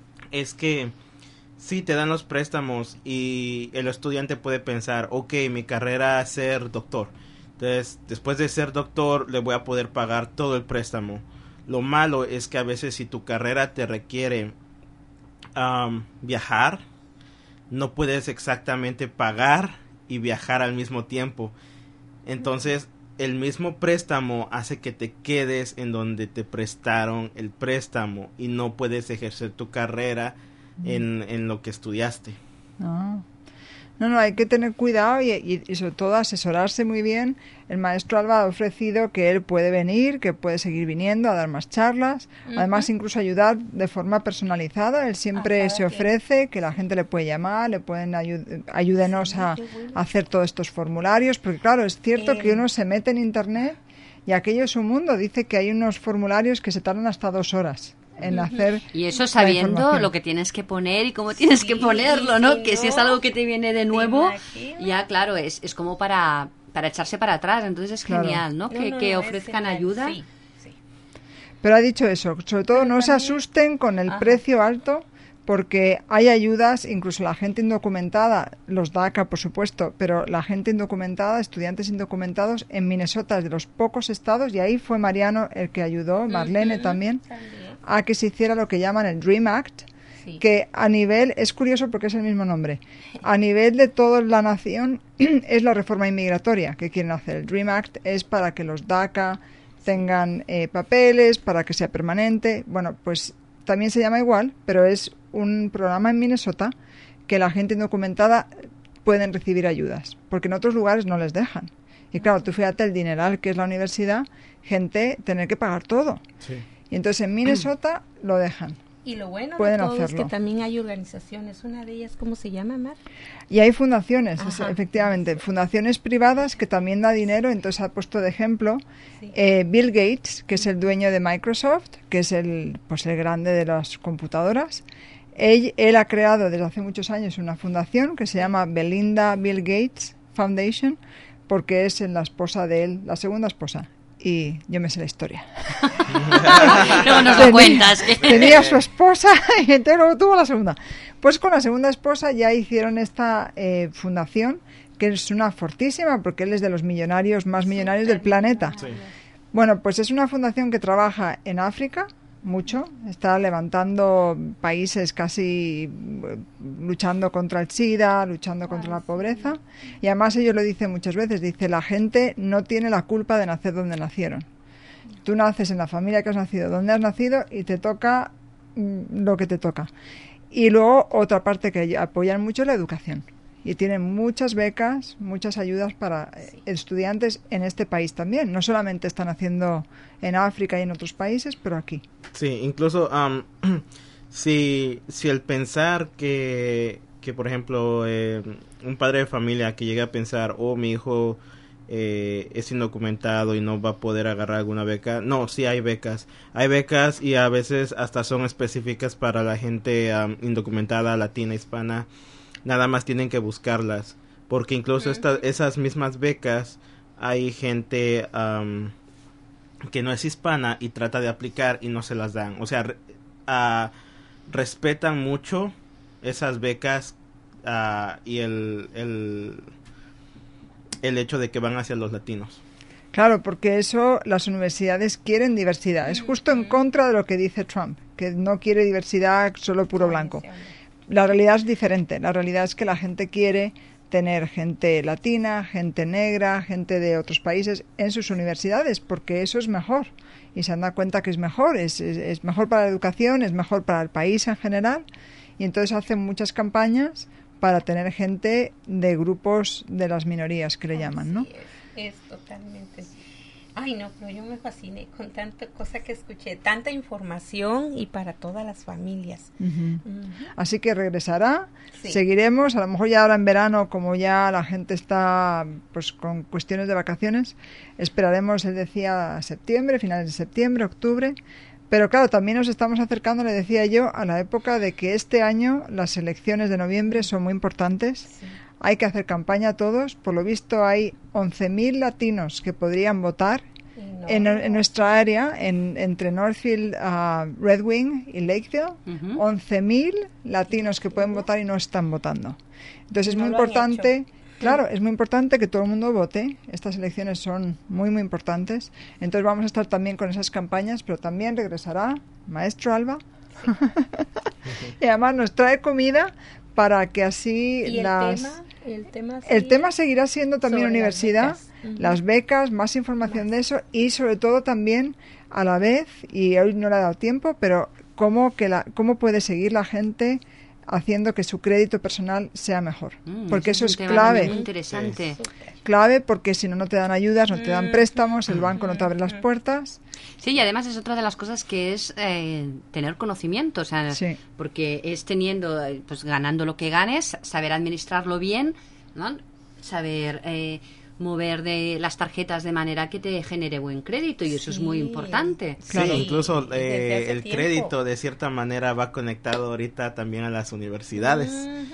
es que sí te dan los préstamos y el estudiante puede pensar, ok, mi carrera es ser doctor. Entonces, después de ser doctor, le voy a poder pagar todo el préstamo. Lo malo es que a veces si tu carrera te requiere um, viajar, no puedes exactamente pagar y viajar al mismo tiempo. Entonces, el mismo préstamo hace que te quedes en donde te prestaron el préstamo y no puedes ejercer tu carrera en, en lo que estudiaste. Ah. No, no, hay que tener cuidado y, y, y sobre todo asesorarse muy bien. El maestro Alba ha ofrecido que él puede venir, que puede seguir viniendo a dar más charlas, Ujú. además incluso ayudar de forma personalizada. Él siempre Ah, se claro que- ofrece que la gente le puede llamar, le pueden ayu- ayúdenos a, a hacer todos estos formularios, porque claro, es cierto Eh. que uno se mete en internet y aquello es un mundo. Dice que hay unos formularios que se tardan hasta dos horas en hacer Y eso la sabiendo información. lo que tienes que poner y cómo tienes que ponerlo, ¿no? si Que si es no, algo que te viene de nuevo, imaginas? ya claro, es, es como para, para echarse para atrás. Entonces es Claro. genial, ¿no? No, Que, no, que no, es ofrezcan genial, ayuda. sí, sí. Pero ha dicho eso, sobre todo no se asusten con el Ajá. precio alto, porque hay ayudas, incluso la gente indocumentada, los DACA por supuesto, pero la gente indocumentada, estudiantes indocumentados en Minnesota es de los pocos estados, y ahí fue Mariano el que ayudó, Marlene Ujú, también, también. a que se hiciera lo que llaman el DREAM Act, Sí. que a nivel, es curioso porque es el mismo nombre, a nivel de toda la nación es la reforma inmigratoria que quieren hacer. El DREAM Act es para que los DACA tengan eh, papeles, para que sea permanente. Bueno, pues también se llama igual, pero es un programa en Minnesota que la gente indocumentada pueden recibir ayudas, porque en otros lugares no les dejan. Y claro, tú fíjate el dineral que es la universidad, gente tener que pagar todo. Sí. Y entonces en Minnesota lo dejan. Y lo bueno Pueden de todo hacerlo. es que también hay organizaciones. Una de ellas, ¿cómo se llama, Mar? Y hay fundaciones, es- Ajá. efectivamente, fundaciones privadas que también da dinero. Entonces ha puesto de ejemplo eh, Bill Gates, que es el dueño de Microsoft, que es el, pues el grande de las computadoras. Él, él ha creado desde hace muchos años una fundación que se llama Belinda Bill Gates Foundation, porque es la esposa de él, la segunda esposa. Y yo me sé la historia. Luego nos lo Tenía- cuentas. Tenía su esposa y entonces luego tuvo la segunda. Pues con la segunda esposa ya hicieron esta eh, fundación, que es una fortísima, porque él es de los millonarios más millonarios del planeta. Bueno, pues es una fundación que trabaja en África mucho, está levantando países casi eh, luchando contra el SIDA, luchando contra la pobreza, y además ellos lo dicen muchas veces, dice, la gente no tiene la culpa de nacer donde nacieron. Tú naces en la familia que has nacido, donde has nacido, y te toca mm, lo que te toca. Y luego otra parte que apoyan mucho es la educación. Y tienen muchas becas, muchas ayudas para eh, estudiantes en este país también. No solamente están haciendo en África y en otros países, pero aquí. Sí, incluso am, si, si el pensar que, que por ejemplo, eh, un padre de familia que llegue a pensar, oh, mi hijo eh, es indocumentado y no va a poder agarrar alguna beca. No, sí hay becas. Hay becas y a veces hasta son específicas para la gente am, indocumentada, latina, hispana. Nada más tienen que buscarlas, porque incluso esta, esas mismas becas hay gente um, que no es hispana y trata de aplicar y no se las dan. O sea, re, uh, respetan mucho esas becas uh, y el, el, el hecho de que van hacia los latinos. Claro, porque eso las universidades quieren diversidad. Es justo en contra de lo que dice Trump, que no quiere diversidad solo puro blanco. La realidad es diferente. La realidad es que la gente quiere tener gente latina, gente negra, gente de otros países en sus universidades, porque eso es mejor. Y se han dado cuenta que es mejor, es, es, es mejor para la educación, es mejor para el país en general. Y entonces hacen muchas campañas para tener gente de grupos de las minorías, que le llaman, ¿no? Es, es totalmente. Ay, no, pero yo me fasciné con tanta cosa que escuché, tanta información y para todas las familias. Uh-huh. Uh-huh. Así que regresará, Sí. seguiremos, a lo mejor ya ahora en verano, como ya la gente está pues con cuestiones de vacaciones, esperaremos, él decía, septiembre, finales de septiembre, octubre, pero claro, también nos estamos acercando, le decía yo, a la época de que este año las elecciones de noviembre son muy importantes. Sí. Hay que hacer campaña todos. Por lo visto hay once mil latinos que podrían votar no. en, en nuestra área, en, entre Northfield, uh, Red Wing y Lakeville. Uh-huh. once mil latinos que pueden votar y no están votando. Entonces no es muy importante, claro, es muy importante que todo el mundo vote. Estas elecciones son muy, muy importantes. Entonces vamos a estar también con esas campañas, pero también regresará Maestro Alba. Sí. Y además nos trae comida para que así ¿Y las... el tema? El tema, el tema seguirá siendo también sobre universidad, las becas. Uh-huh. las becas, más información más. de eso y sobre todo también a la vez, y hoy no le ha dado tiempo, pero cómo, que la, cómo puede seguir la gente haciendo que su crédito personal sea mejor. Mm, porque eso es, es clave. Muy interesante. Sí. Clave porque si no, no te dan ayudas, no te dan préstamos, el banco no te abre las puertas. Sí, y además es otra de las cosas que es eh, tener conocimiento, o sea, sí. porque es teniendo, pues ganando lo que ganes, saber administrarlo bien, ¿no? Saber eh, mover de las tarjetas de manera que te genere buen crédito, y eso sí. es muy importante. Sí, claro. Incluso eh, el tiempo. crédito de cierta manera va conectado ahorita también a las universidades. Uh-huh.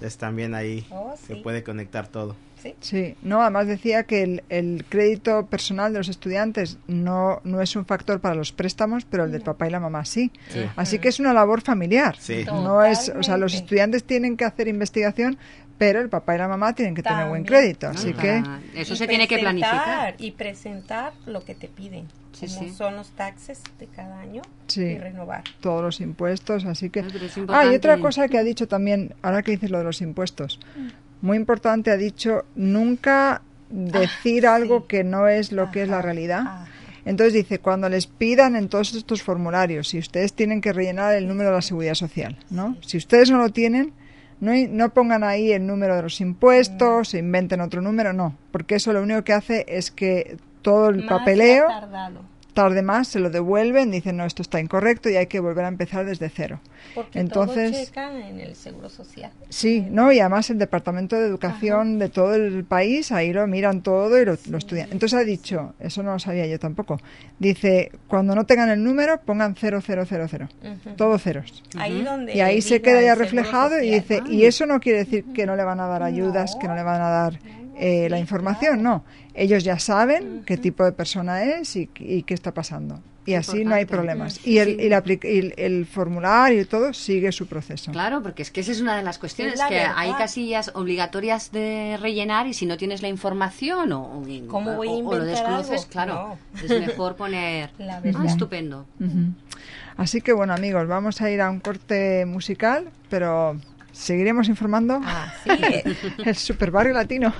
es también ahí Oh, se sí. puede conectar todo. Sí. sí, no, además decía que el, el crédito personal de los estudiantes no, no es un factor para los préstamos, pero el del papá y la mamá sí. Sí. Así que es una labor familiar. Sí. No es, o sea, los estudiantes tienen que hacer investigación, pero el papá y la mamá tienen que tener buen También. crédito. Así Ah, que eso Y se tiene que presentar, planificar. Y presentar lo que te piden, Sí, como sí. son los taxes de cada año Sí. y renovar. todos los impuestos, así que... pero es Ah, y importante. otra cosa que ha dicho también, ahora que dices lo de los impuestos, muy importante, ha dicho nunca decir algo que no es lo que es la realidad. Entonces dice, cuando les pidan en todos estos formularios, si ustedes tienen que rellenar el número de la seguridad social, ¿no? Si ustedes no lo tienen, no, no pongan ahí el número de los impuestos, se inventen otro número, no, porque eso lo único que hace es que todo el Más papeleo ya tardado. tarde más, se lo devuelven, dicen no, esto está incorrecto y hay que volver a empezar desde cero. Porque Entonces, todo checan en el seguro social. sí, no, y además el Departamento de Educación de todo el país, ahí lo miran todo y lo, lo estudian. Entonces ha dicho, eso no lo sabía yo tampoco, dice, cuando no tengan el número, pongan cero, cero, cero, cero, Ujú. todos ceros. Ahí donde Y ahí se diga queda el ya seguro reflejado y social. dice, y eso no quiere decir que no le van a dar ayudas, que no le van a dar eh, la información, no. Ellos ya saben qué tipo de persona es y, y qué está pasando. Y así no hay problemas. Y el, y la apli- y el, el formulario y todo sigue su proceso. Claro, porque es que esa es una de las cuestiones, Es la que verdad. hay casillas obligatorias de rellenar y si no tienes la información o, o- ¿Cómo voy a o- o lo inventar desconoces, algo? claro, No. es mejor poner... La Ah, verdad. estupendo. Ujú. Así que bueno, amigos, vamos a ir a un corte musical, pero seguiremos informando. Así es. El Super Barrio Latino.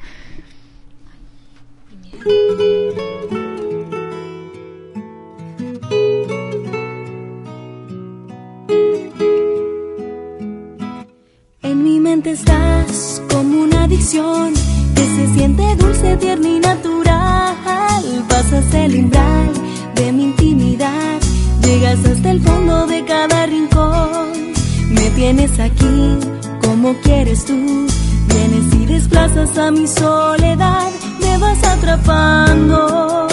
En mi mente estás como una adicción que se siente dulce, tierna y natural. Pasas el umbral de mi intimidad, llegas hasta el fondo de cada rincón. Me tienes aquí como quieres tú, vienes y desplazas a mi soledad, me vas atrapando.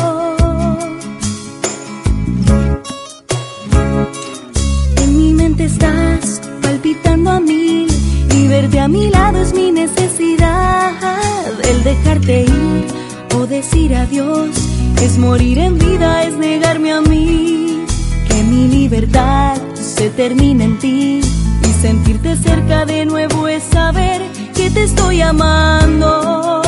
En mi mente estás palpitando a mil y verte a mi lado es mi necesidad. El dejarte ir o decir adiós es morir en vida, es negarme a mí. Que mi libertad se termina en ti y sentirte cerca de nuevo es saber que te estoy amando.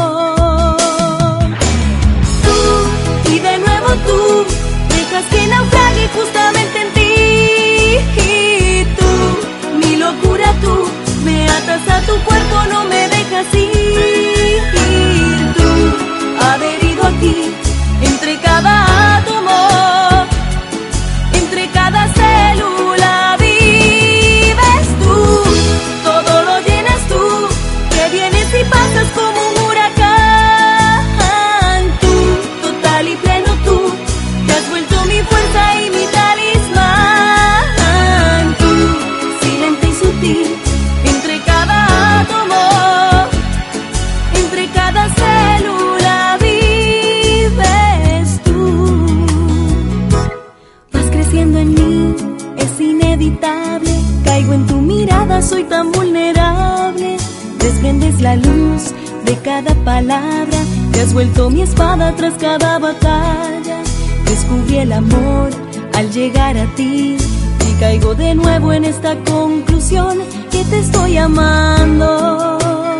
Tú y de nuevo tú dejas que naufrague justamente en ti. Y tú, mi locura tú, me atas a tu cuerpo, no me dejas ir. Tú, adherido aquí, entre cada átomo, entre cada célula vives tú. Todo lo llenas tú, que vienes y pasas como un huracán. Tú, total y pleno tú, te has vuelto mi fuerza y mi talismán. Tú, silente y sutil, entre cada átomo, entre cada célula vives tú. Vas creciendo en mí, es inevitable, caigo en tu mirada, soy tan vulnerable. Desprendes la luz de cada palabra, te has vuelto mi espada tras cada batalla. Descubrí el amor al llegar a ti y caigo de nuevo en esta conclusión que te estoy amando.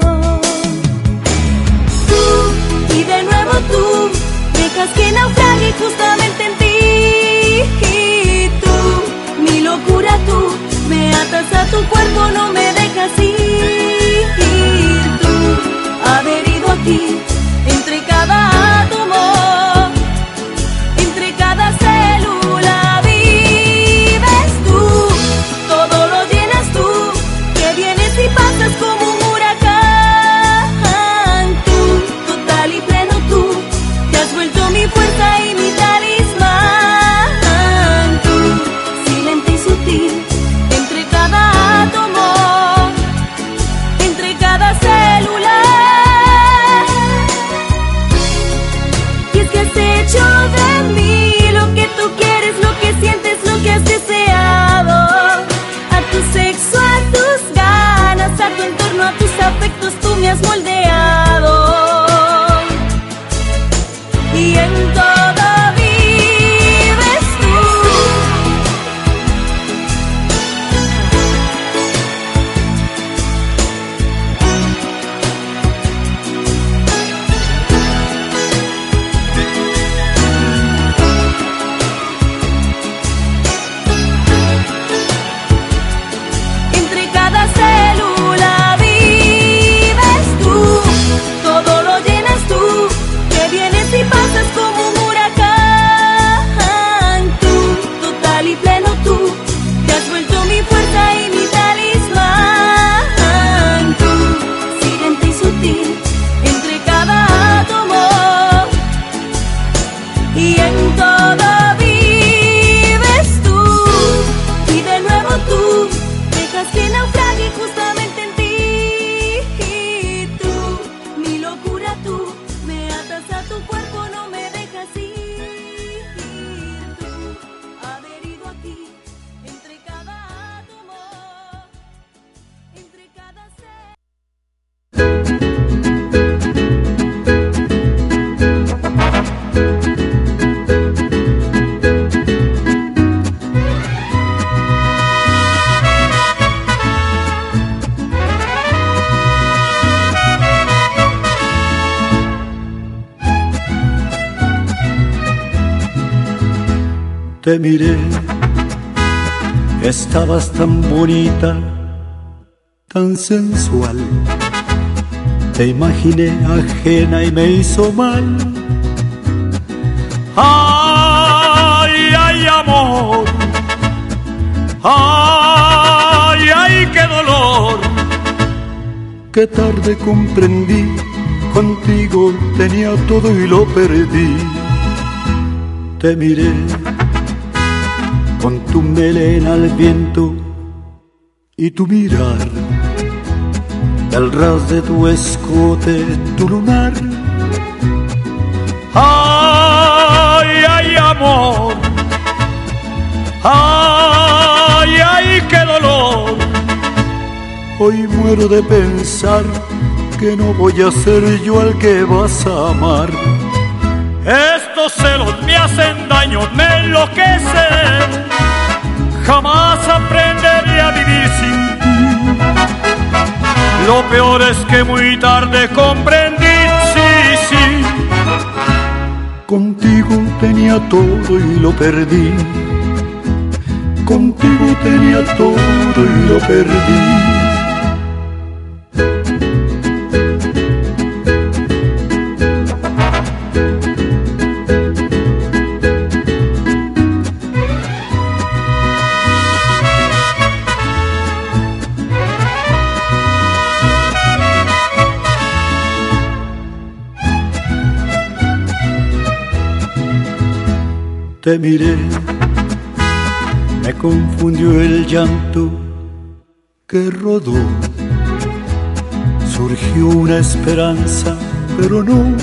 Tú y de nuevo tú dejas que naufrague justamente en ti. Y tú, mi locura tú, me atas a tu cuerpo, no me dejas ir. Tú, adherido aquí, entre cada átomo, entre cada célula vives tú. Todo lo llenas tú, que vienes y pasas como un huracán. Tú, total y pleno tú, te has vuelto mi fuerza y mi talento. Te miré, estabas tan bonita, tan sensual. Te imaginé ajena y me hizo mal. Ay, ay, amor. Ay, ay, qué dolor. Qué tarde comprendí, contigo tenía todo y lo perdí. Te miré con tu melena al viento y tu mirar, el ras de tu escote, tu lunar. Ay, ay, amor. Ay, ay, qué dolor. Hoy muero de pensar que no voy a ser yo al que vas a amar. Estos celos me hacen daño, me enloquecen. Jamás aprenderé a vivir sin ti. Lo peor es que muy tarde comprendí, sí, sí. Contigo tenía todo y lo perdí. Contigo tenía todo y lo perdí. Te miré, me confundió el llanto que rodó. Surgió una esperanza, pero no.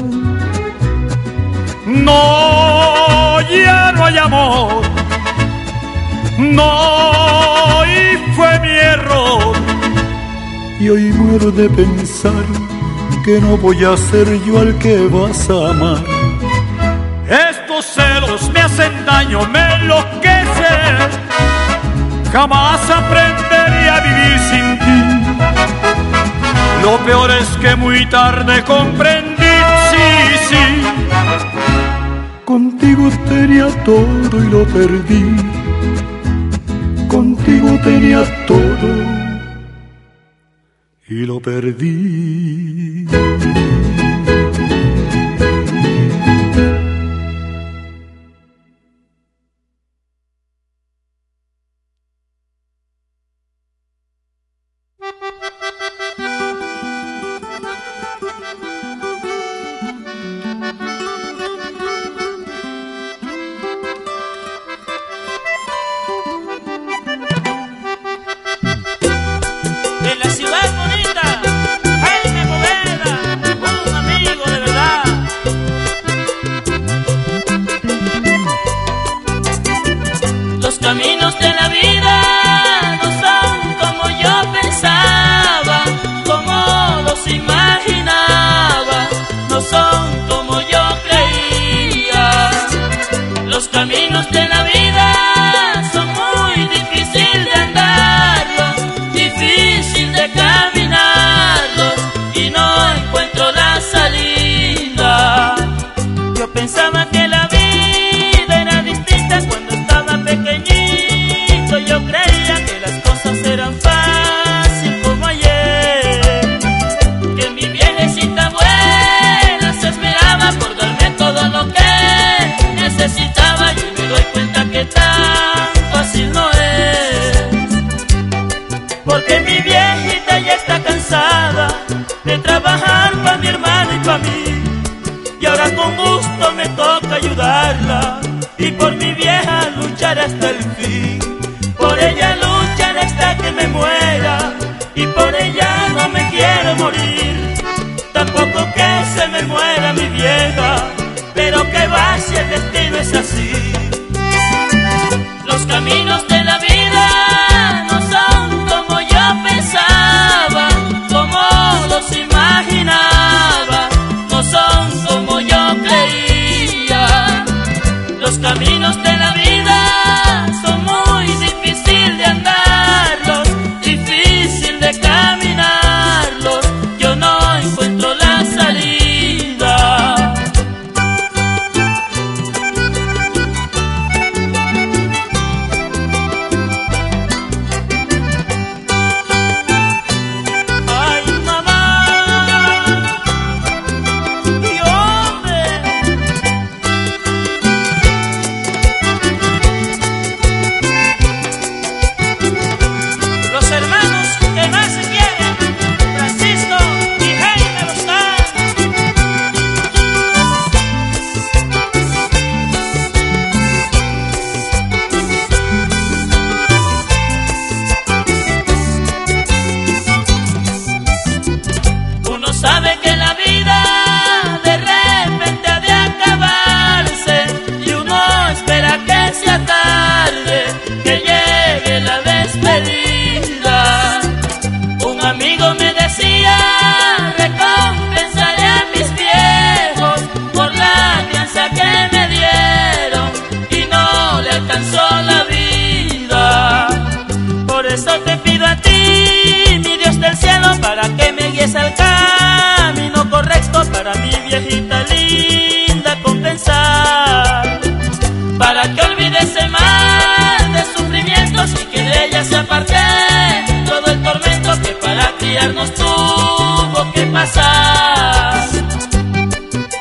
No, ya no hay amor. No, y fue mi error. Y hoy muero de pensar que no voy a ser yo al que vas a amar. Estos celos me hacen daño, me enloquecen. Jamás aprenderé a vivir sin ti. Lo peor es que muy tarde comprendí, sí, sí. Contigo tenía todo y lo perdí. Contigo tenía todo y lo perdí.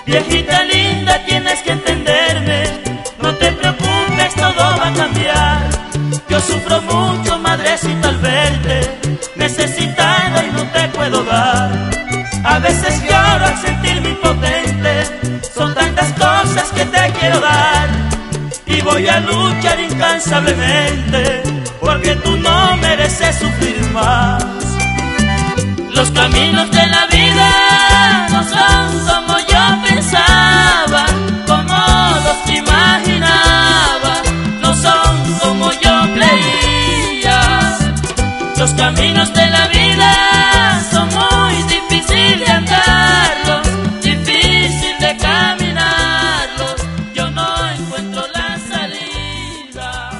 Viejita linda, tienes que entenderme. No te preocupes, todo va a cambiar. Yo sufro mucho, madrecita, al verte necesitada y no te puedo dar. A veces lloro al sentirme impotente. Son tantas cosas que te quiero dar. Y voy a luchar incansablemente, porque tú no mereces sufrir más. Los caminos de la vida no son como yo pensaba, como los imaginaba, no son como yo creía. Los caminos de la vida son muy difíciles de andarlos, difícil de caminarlos. Yo no encuentro la salida.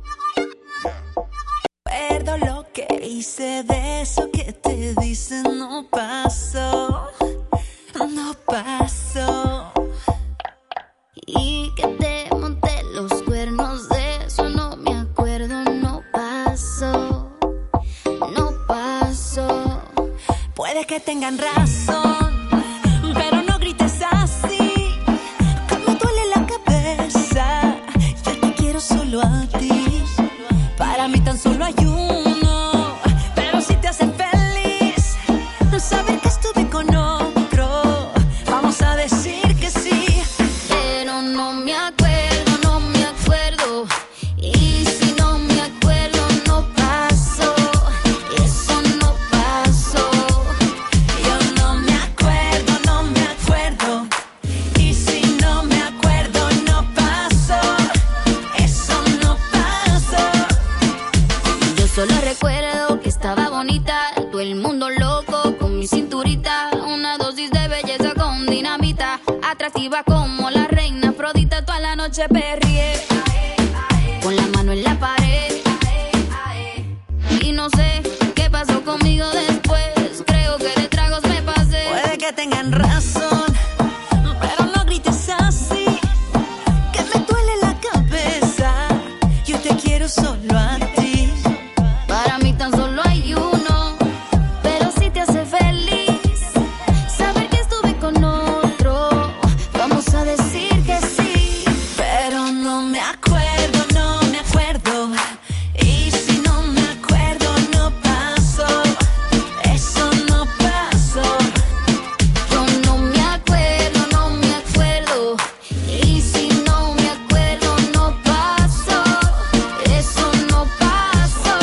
Recuerdo lo que hice, de eso que te dicen no pasó, no pasó. Y que te monté los cuernos, de eso no me acuerdo, no pasó, no pasó. Puede que tengan razón, pero no grites así, que me duele la cabeza. Yo te quiero solo a ti, para mí tan solo hay uno. Pero si te hace feliz saber que estuve con otro, vamos a decir que sí. Pero no me acuerdo, no me acuerdo. Y si no me acuerdo, no pasó. Eso no pasó. Yo no me acuerdo, no me acuerdo. Y si no me acuerdo, no pasó. Eso no pasó. Yo solo recuerdo que estaba bonita, todo el mundo loco con mi cinturita, una dosis de belleza con dinamita, atractiva como la reina Afrodita. Toda la noche perrié, con la mano en la pared, y no sé qué pasó conmigo después. Creo que de tragos me pasé. Puede que tengan razón, pero no grites así, que me duele la cabeza. Yo te quiero solo a ti, para mí tan solo hay uno. Pero si te hace feliz saber que estuve con otro, vamos a decir que sí. Pero no me acuerdo, no me acuerdo. Y si no me acuerdo, no pasó. Eso no pasó. Yo no me acuerdo, no me acuerdo. Y si no me acuerdo, no pasó. Eso no pasó.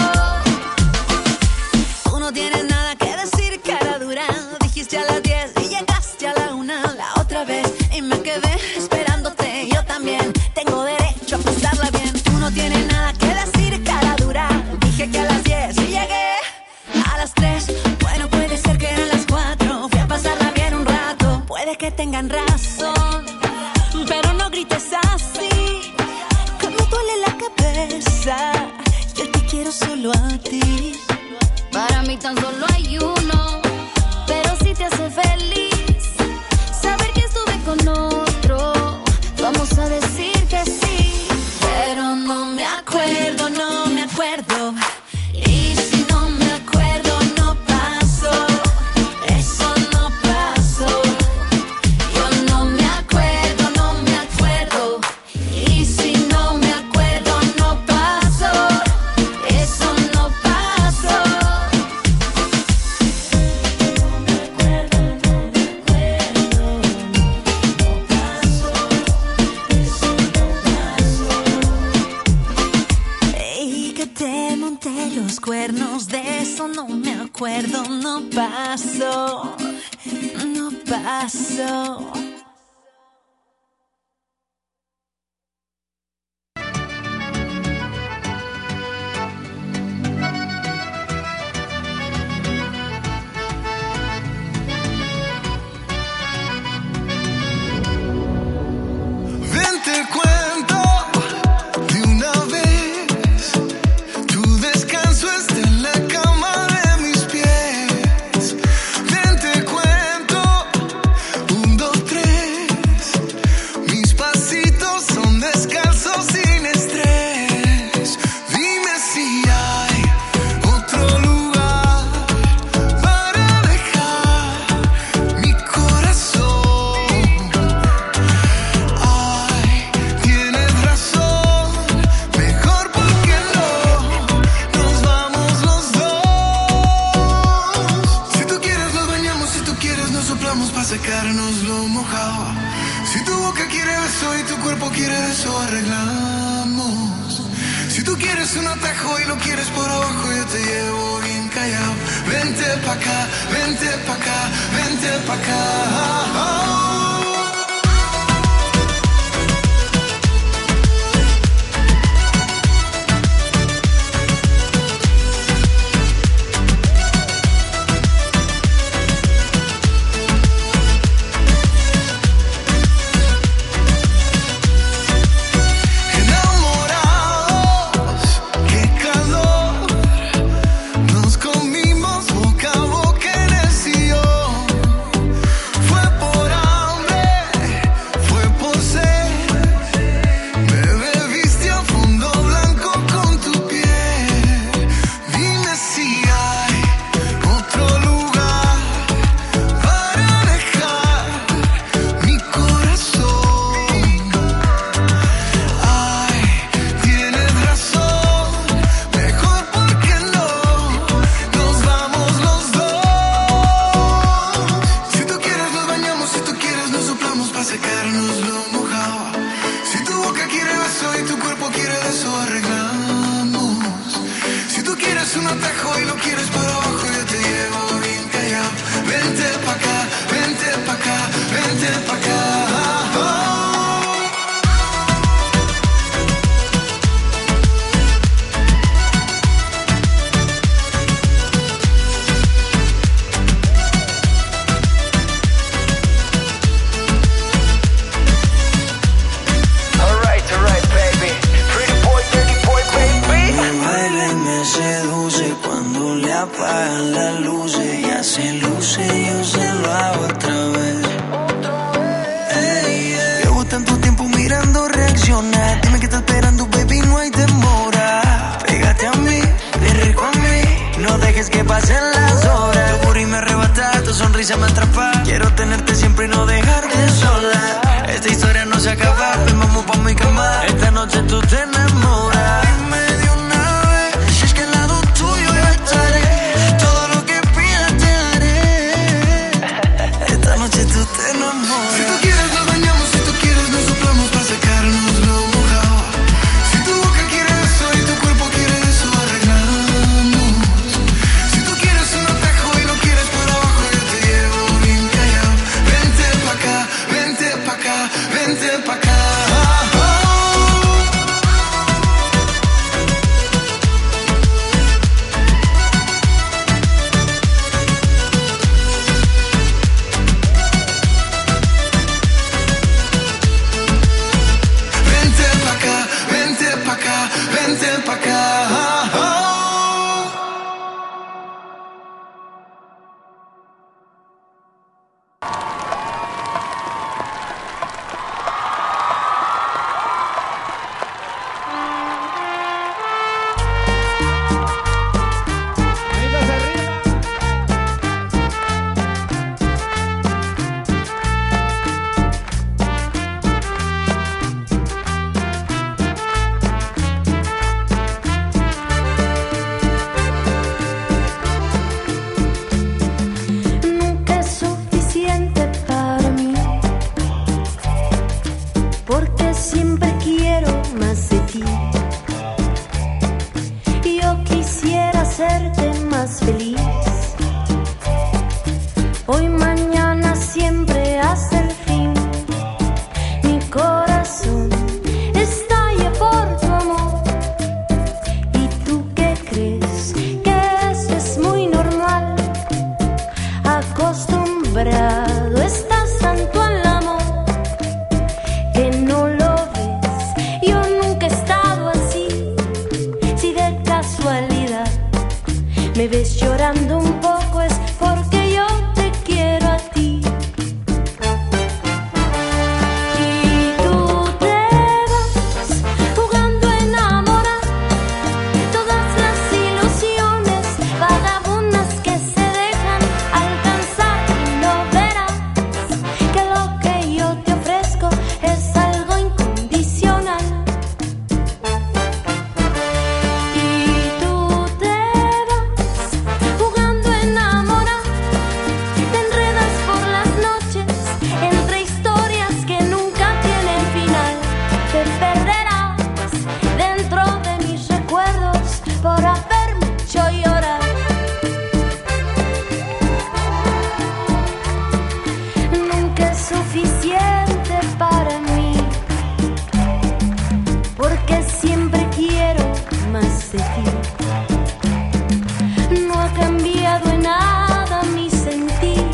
Tú no tienes nada que decir, cara dura. Dijiste a las diez y llegaste a la una la otra vez, y me quedé esperándote. Yo también tengo derecho a pasarla bien. Tú no tienes nada que decir, cara dura. Dije que a las diez y llegué a las tres. Bueno, puede ser que eran las cuatro. Fui a pasarla bien un rato. Puede que tengan razón, pero no grites así, que me duele la cabeza. Yo te quiero solo a ti, para mí tan solo hay uno. Pero si te hace feliz saber que estuve con otro, vamos a decir que sí. Pero no me acuerdo, no me acuerdo. Y si no me acuerdo, no pasó. Eso no pasó. Yo no me acuerdo, no me acuerdo. Y si no me acuerdo, no pasó. Eso no pasó. Y que te monté los cuernos, de eso no me acuerdo, no pasó, no pasó. Ven, te cuento de una vez. Tu descanso está en la cama de mis pies. Ven, te cuento un, dos, tres. pa' secarnos lo mojado. Si tu boca quiere beso y tu cuerpo quiere eso, arreglamos. Si tú quieres un atajo y lo quieres por abajo, yo te llevo bien callado. Vente pa' acá, vente pa' acá, vente pa' acá. Oh. Vente pa' suficiente para mí, porque siempre quiero más de ti. No ha cambiado en nada mi sentir,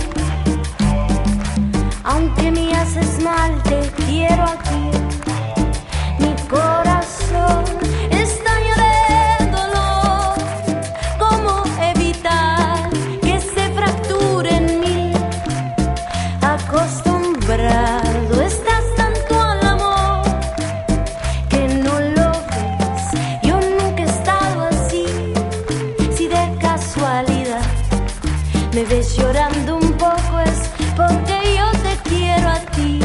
aunque me haces mal, te quiero aquí. Mi corazón está lleno de dolor. ¿Cómo evitar que se fracture en mí? Acostumbrado estás tanto al amor que no lo ves. Yo nunca he estado así. Si de casualidad me ves llorando un poco es porque yo te quiero a ti.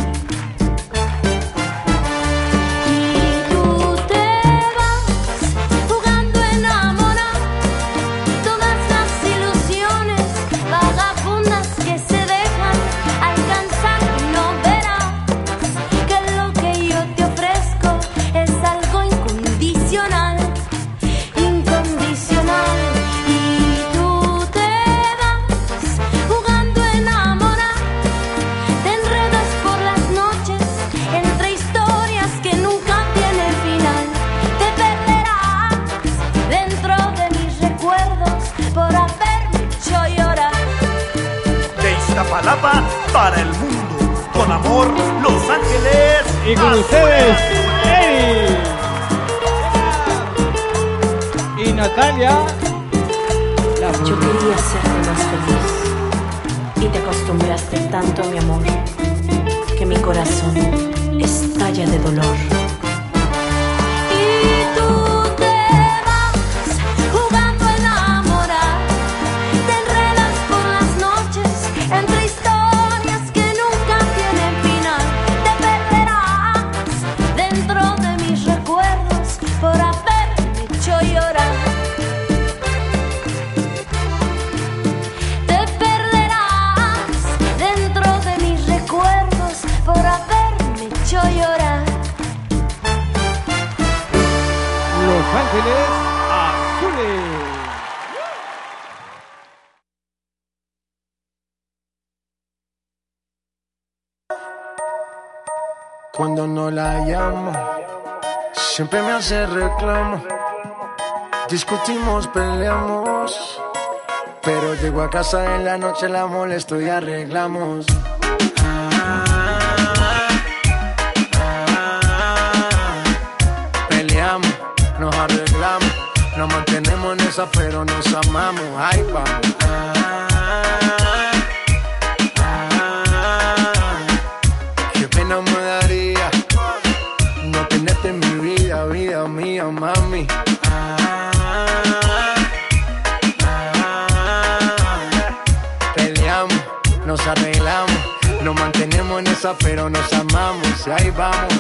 Iztapalapa para el mundo, con amor, Los Ángeles. Y con ustedes, Eddie y Natalia. Yo quería hacerte más feliz y te acostumbraste tanto a mi amor que mi corazón estalla de dolor. Los Ángeles Azules. Cuando no la llamo, siempre me hace reclamo. Discutimos, peleamos, pero llego a casa en la noche, la molesto y arreglamos. Peleamos, nos arreglamos, nos mantenemos en esa, pero nos amamos. Ahí vamos. Qué pena me daría no tenerte en mi vida, vida mía, mami. Peleamos, nos arreglamos, nos mantenemos en esa, pero nos amamos. Y ahí vamos.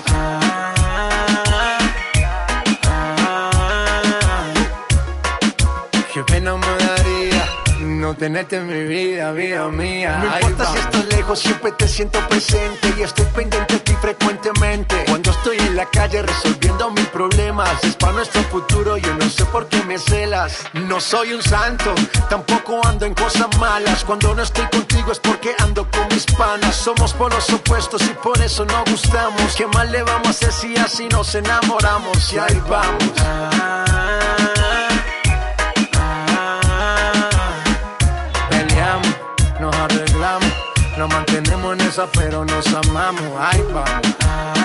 Qué pena me daría no tenerte en mi vida, vida mía. No importa si estás lejos, siempre te siento presente y estoy pendiente de ti frecuentemente. Cuando estoy en la calle resolviendo mis problemas, es para nuestro futuro, yo no sé por qué me celas. No soy un santo, tampoco ando en cosas malas. Cuando no estoy contigo es porque ando con mis panas. Somos polos opuestos y por eso nos gustamos. ¿Qué más le vamos a hacer si así nos enamoramos? Y ahí vamos. Nos arreglamos, nos mantenemos en esa, pero nos amamos. Ahí vamos.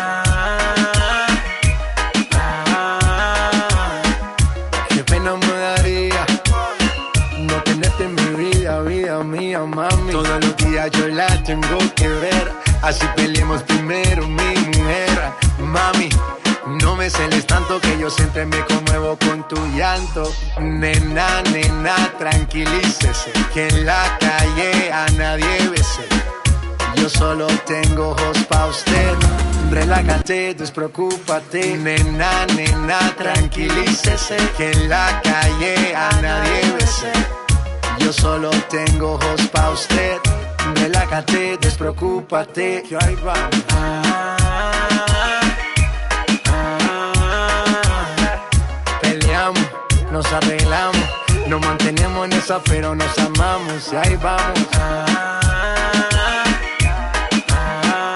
Qué pena me daría no tenerte en mi vida, vida mía, mami. Todos los días yo la tengo que ver, así peleemos primero, mi mujer. Mami, no me celes tanto que yo siempre me conmuevo con tu llanto. Nena, nena, tranquilícese, que en la calle a nadie bese. Yo solo tengo ojos pa' usted. Relájate, despreocúpate. Nena, nena, tranquilícese, que en la calle a nadie bese. Yo solo tengo ojos pa' usted. Relájate, despreocúpate. Que ahí vamos. Nos arreglamos, nos mantenemos en esa, pero nos amamos. Y ahí vamos.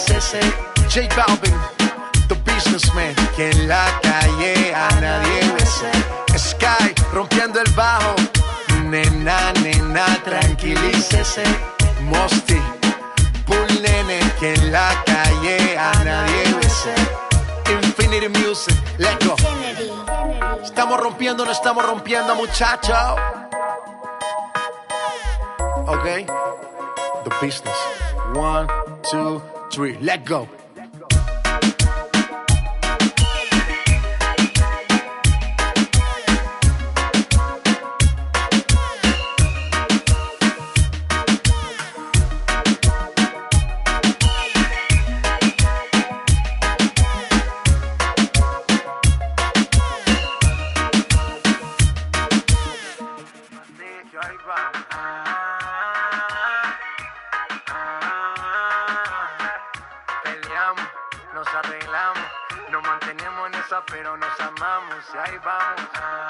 tranquilícese. J Balvin, the businessman, que en la calle a nadie bese. Sky, rompiendo el bajo. Nena, nena, tranquilícese. Mosty, Bull Nene, que en la calle a nadie bese. Infinity Music, let's go. Estamos rompiendo, no estamos rompiendo, muchachos. Ok, the business. One, two, three, let's go. Pero nos amamos y ahí vamos.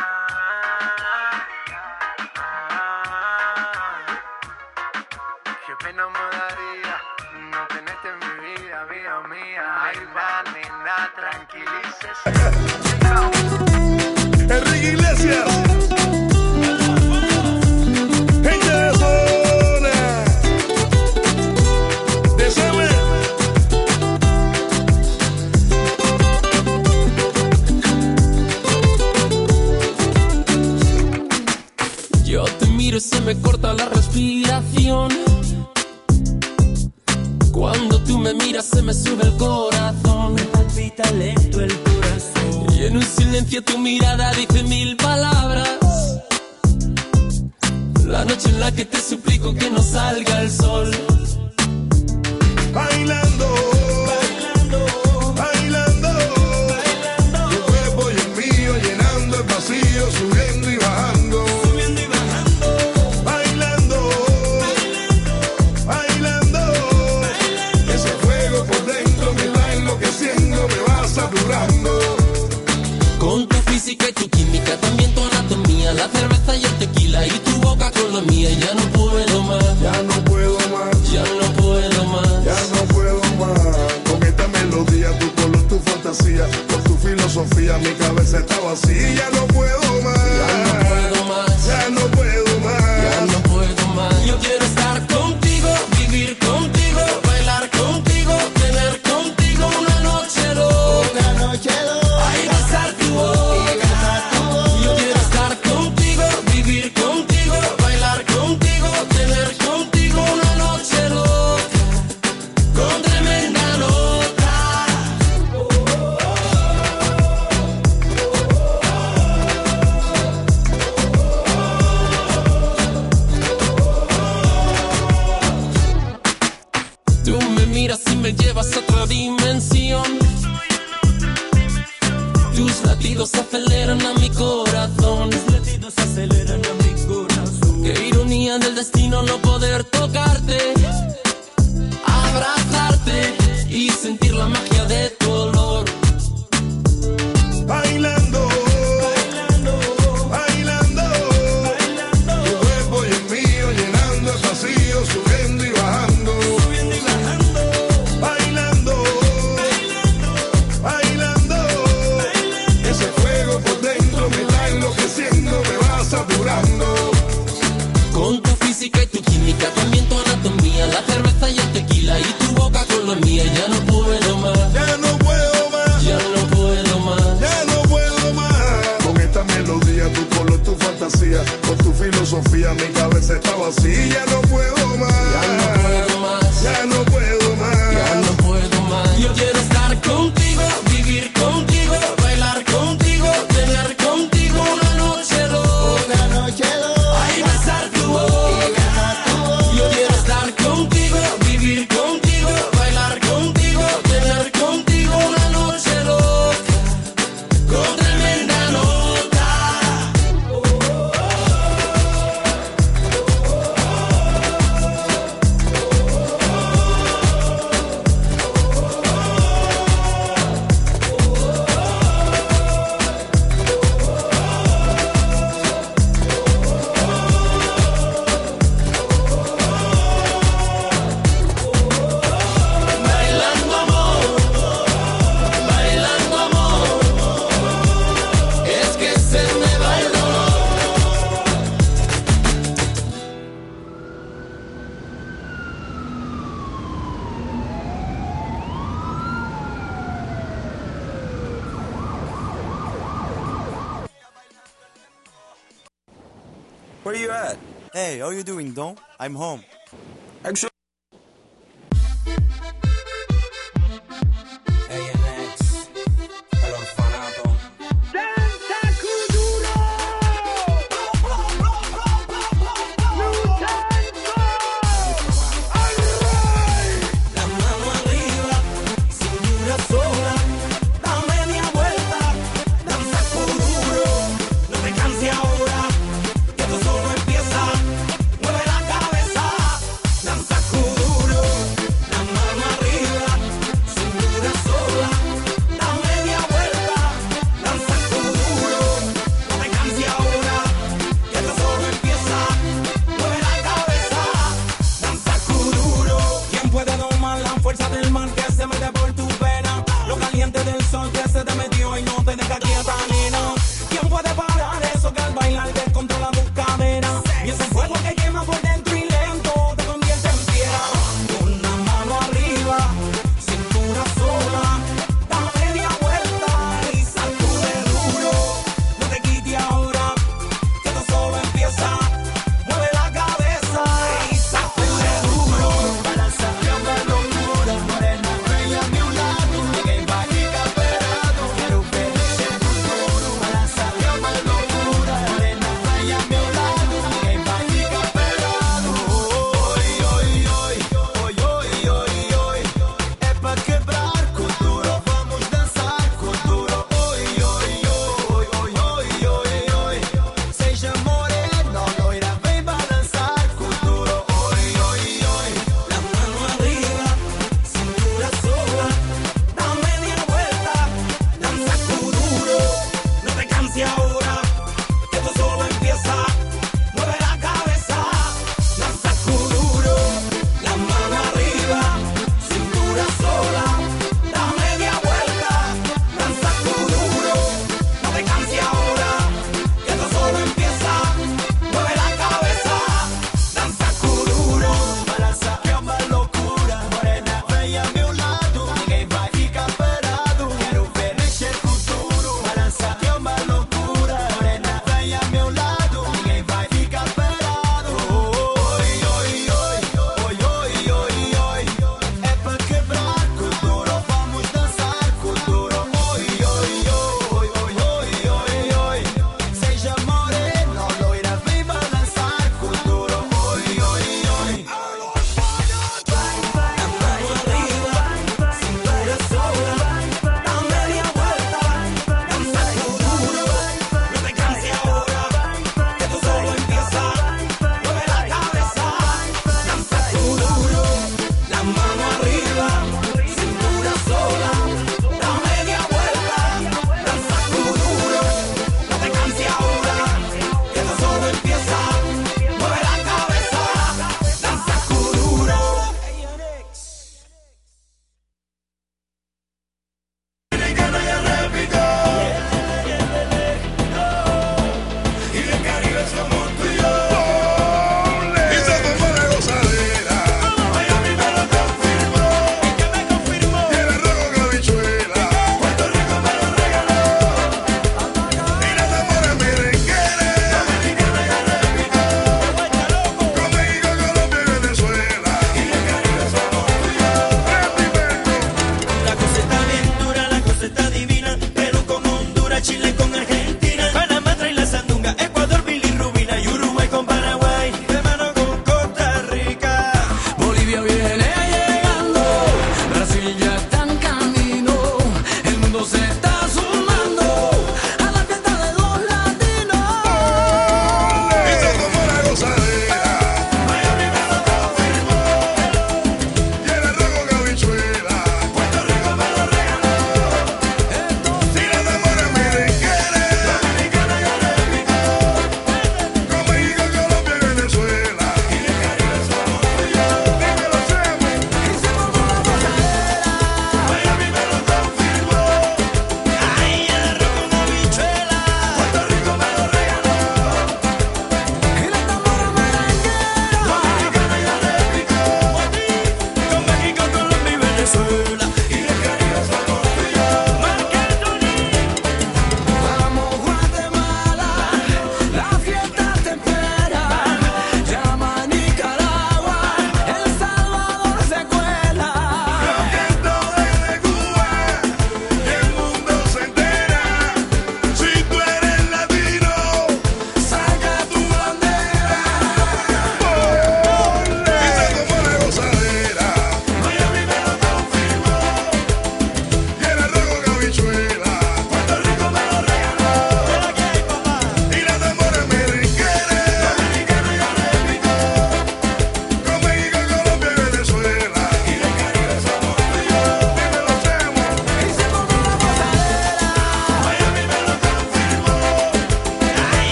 Qué pena me daría no tenerte en mi vida, vida mía. Ahí va, nena, tranquilícese. Enrique Iglesias. Gente de zona. Desame. Yo te miro y se me corta la respiración. Cuando tú me miras se me sube el corazón. Me palpita lento el corazón. Y en un silencio tu mirada dice mil palabras. La noche en la que te suplico que no salga el sol. Bailando, bailando, bailando, bailando. Tu cuerpo y el mío llenando el vacío, subiendo y bajando. Con tu física y tu química, también tu anatomía, la cerveza y el tequila y tu boca con la mía. Ya no puedo más, ya no puedo más, ya no puedo más, ya no puedo más. Con esta melodía, tu color, tu fantasía, con tu filosofía, mi cabeza está vacía. Ya no puedo más, ya no puedo más, ya no puedo más, ya no puedo más. Yo quiero estar contigo, vivir contigo, bailar contigo, tener contigo una noche loca, una noche loca. Yo quiero estar contigo, vivir contigo, bailar contigo, tener contigo una noche loca, con tremenda nota. Tú me miras y me llevas a otra dimensión. Tus latidos aceleran a mi corazón. Tus latidos aceleran a mi corazón. Qué ironía del destino no poder tocarte, abrazarte y sentir la magia de tu olor. Bailando, bailando, bailando, bailando. Tu cuerpo y el mío llenando el vacío, subiendo y bajando. Subiendo y bajando. Bailando, bailando, bailando. Ese fuego por dentro me está enloqueciendo, me va saturando. Con tu física y tu química, también tu anatomía, la cerveza y el tequila y tu boca con la mía. Ya no puedo más, ya no puedo más, ya no puedo más, ya no puedo más. Con esta melodía, tu color, tu fantasía, con tu filosofía, mi cabeza está vacía. Ya no puedo más, ya no puedo más, ya no puedo más, ya no puedo más. Yo quiero estar contigo, vivir contigo, bailar contigo, tener contigo una noche loca, una noche loca. ay, besar tu boca. Yo quiero estar contigo, vivir contigo, bailar contigo, tener contigo una noche loca, con tremenda nota. Where you at? Hey, how you doing, Don? I'm home. Actually... A N X, el orfanato. La mano arriba, cintura sola, da media vuelta, danza kuduro, no te canses ahora, que esto solo empieza, mueve la cabeza.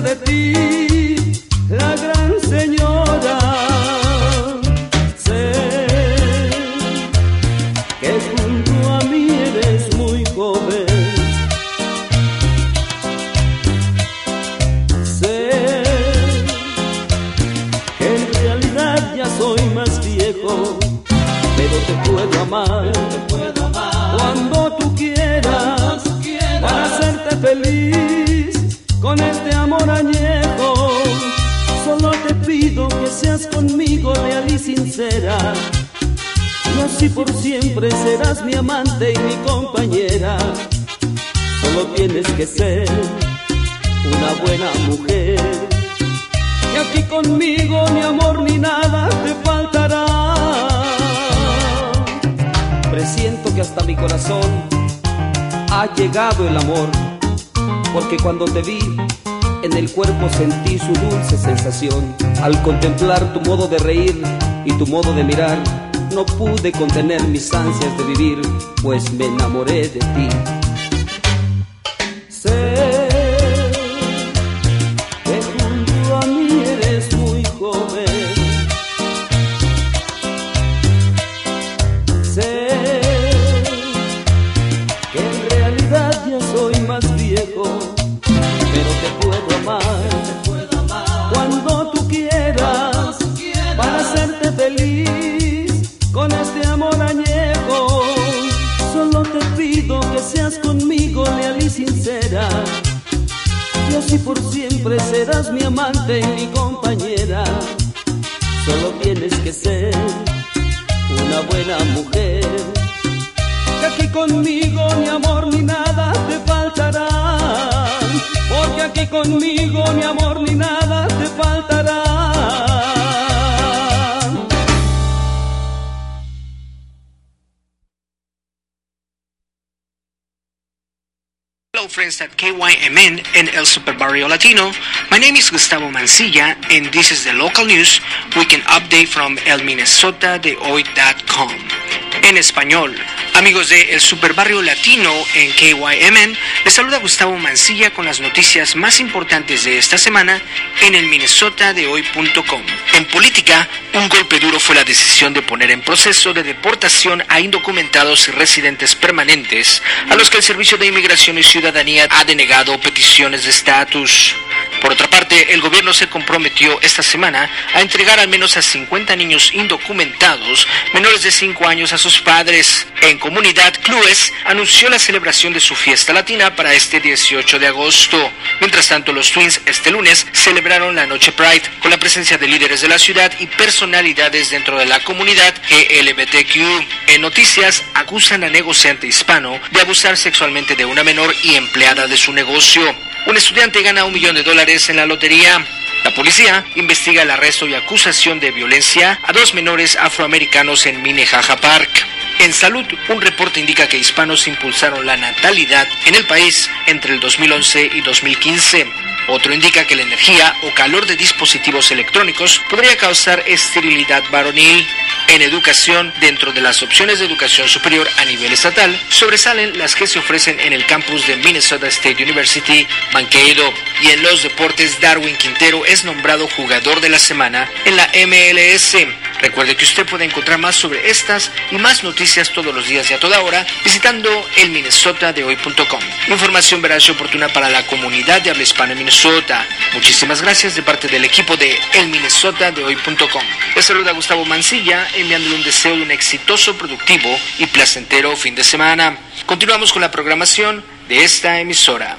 de ti, la gran señora. Sé que junto a mí eres muy joven. Sé que en realidad ya soy más viejo, pero te puedo amar, te puedo amar cuando tú quieras, cuando tú quieras, para hacerte feliz con este amor añejo. Solo te pido que seas conmigo leal y sincera, y así por siempre serás mi amante y mi compañera. Solo tienes que ser una buena mujer, y aquí conmigo ni amor ni nada te faltará. Presiento que hasta mi corazón ha llegado el amor, porque cuando te vi en el cuerpo sentí su dulce sensación. Al contemplar tu modo de reír y tu modo de mirar, no pude contener mis ansias de vivir, pues me enamoré de ti. Sé que junto a mí eres muy joven. Sé que en realidad ya soy más viejo, pero te puedo amar, te puedo amar cuando tú quieras, cuando tú quieras, para hacerte feliz con este amor añejo. Solo te pido que seas conmigo leal y sincera, y así por siempre serás mi amante y mi compañera. Solo tienes que ser una buena mujer, que aquí conmigo ni amor ni nada te faltará, porque aquí conmigo ni amor ni nada te faltará. Hello friends at K Y M N and El Super Barrio Latino. My name is Gustavo Mancilla and this is the local news weekend update from el minnesota de hoy punto com. En español, amigos de El Super Barrio Latino en K Y M N, les saluda Gustavo Mancilla con las noticias más importantes de esta semana en el minnesota de hoy punto com. En política, un golpe duro fue la decisión de poner en proceso de deportación a indocumentados y residentes permanentes a los que el Servicio de Inmigración y Ciudadanía ha denegado peticiones de estatus. Por otra parte, el gobierno se comprometió esta semana a entregar al menos a cincuenta niños indocumentados menores de cinco años a sus padres. En Comunidad, Clues anunció la celebración de su fiesta latina para este dieciocho de agosto. Mientras tanto, los Twins este lunes celebraron la Noche Pride con la presencia de líderes de la ciudad y personalidades dentro de la comunidad G L B T Q. En noticias, acusan a negociante hispano de abusar sexualmente de una menor y empleada de su negocio. Un estudiante gana un millón de dólares en la lotería. La policía investiga el arresto y acusación de violencia a dos menores afroamericanos en Minnehaha Park. En salud, un reporte indica que hispanos impulsaron la natalidad en el país entre el dos mil once y dos mil quince. Otro indica que la energía o calor de dispositivos electrónicos podría causar esterilidad varonil. En educación, dentro de las opciones de educación superior a nivel estatal, sobresalen las que se ofrecen en el campus de Minnesota State University, Mankato. Y en los deportes, Darwin Quintero es nombrado jugador de la semana en la M L S. Recuerde que usted puede encontrar más sobre estas y más noticias todos los días y a toda hora visitando el minnesota de hoy punto com. Información veraz y oportuna para la comunidad de habla hispana en Minnesota. Muchísimas gracias de parte del equipo de el minnesota de hoy punto com. Les saluda Gustavo Mancilla, enviándole un deseo de un exitoso, productivo y placentero fin de semana. Continuamos con la programación de esta emisora.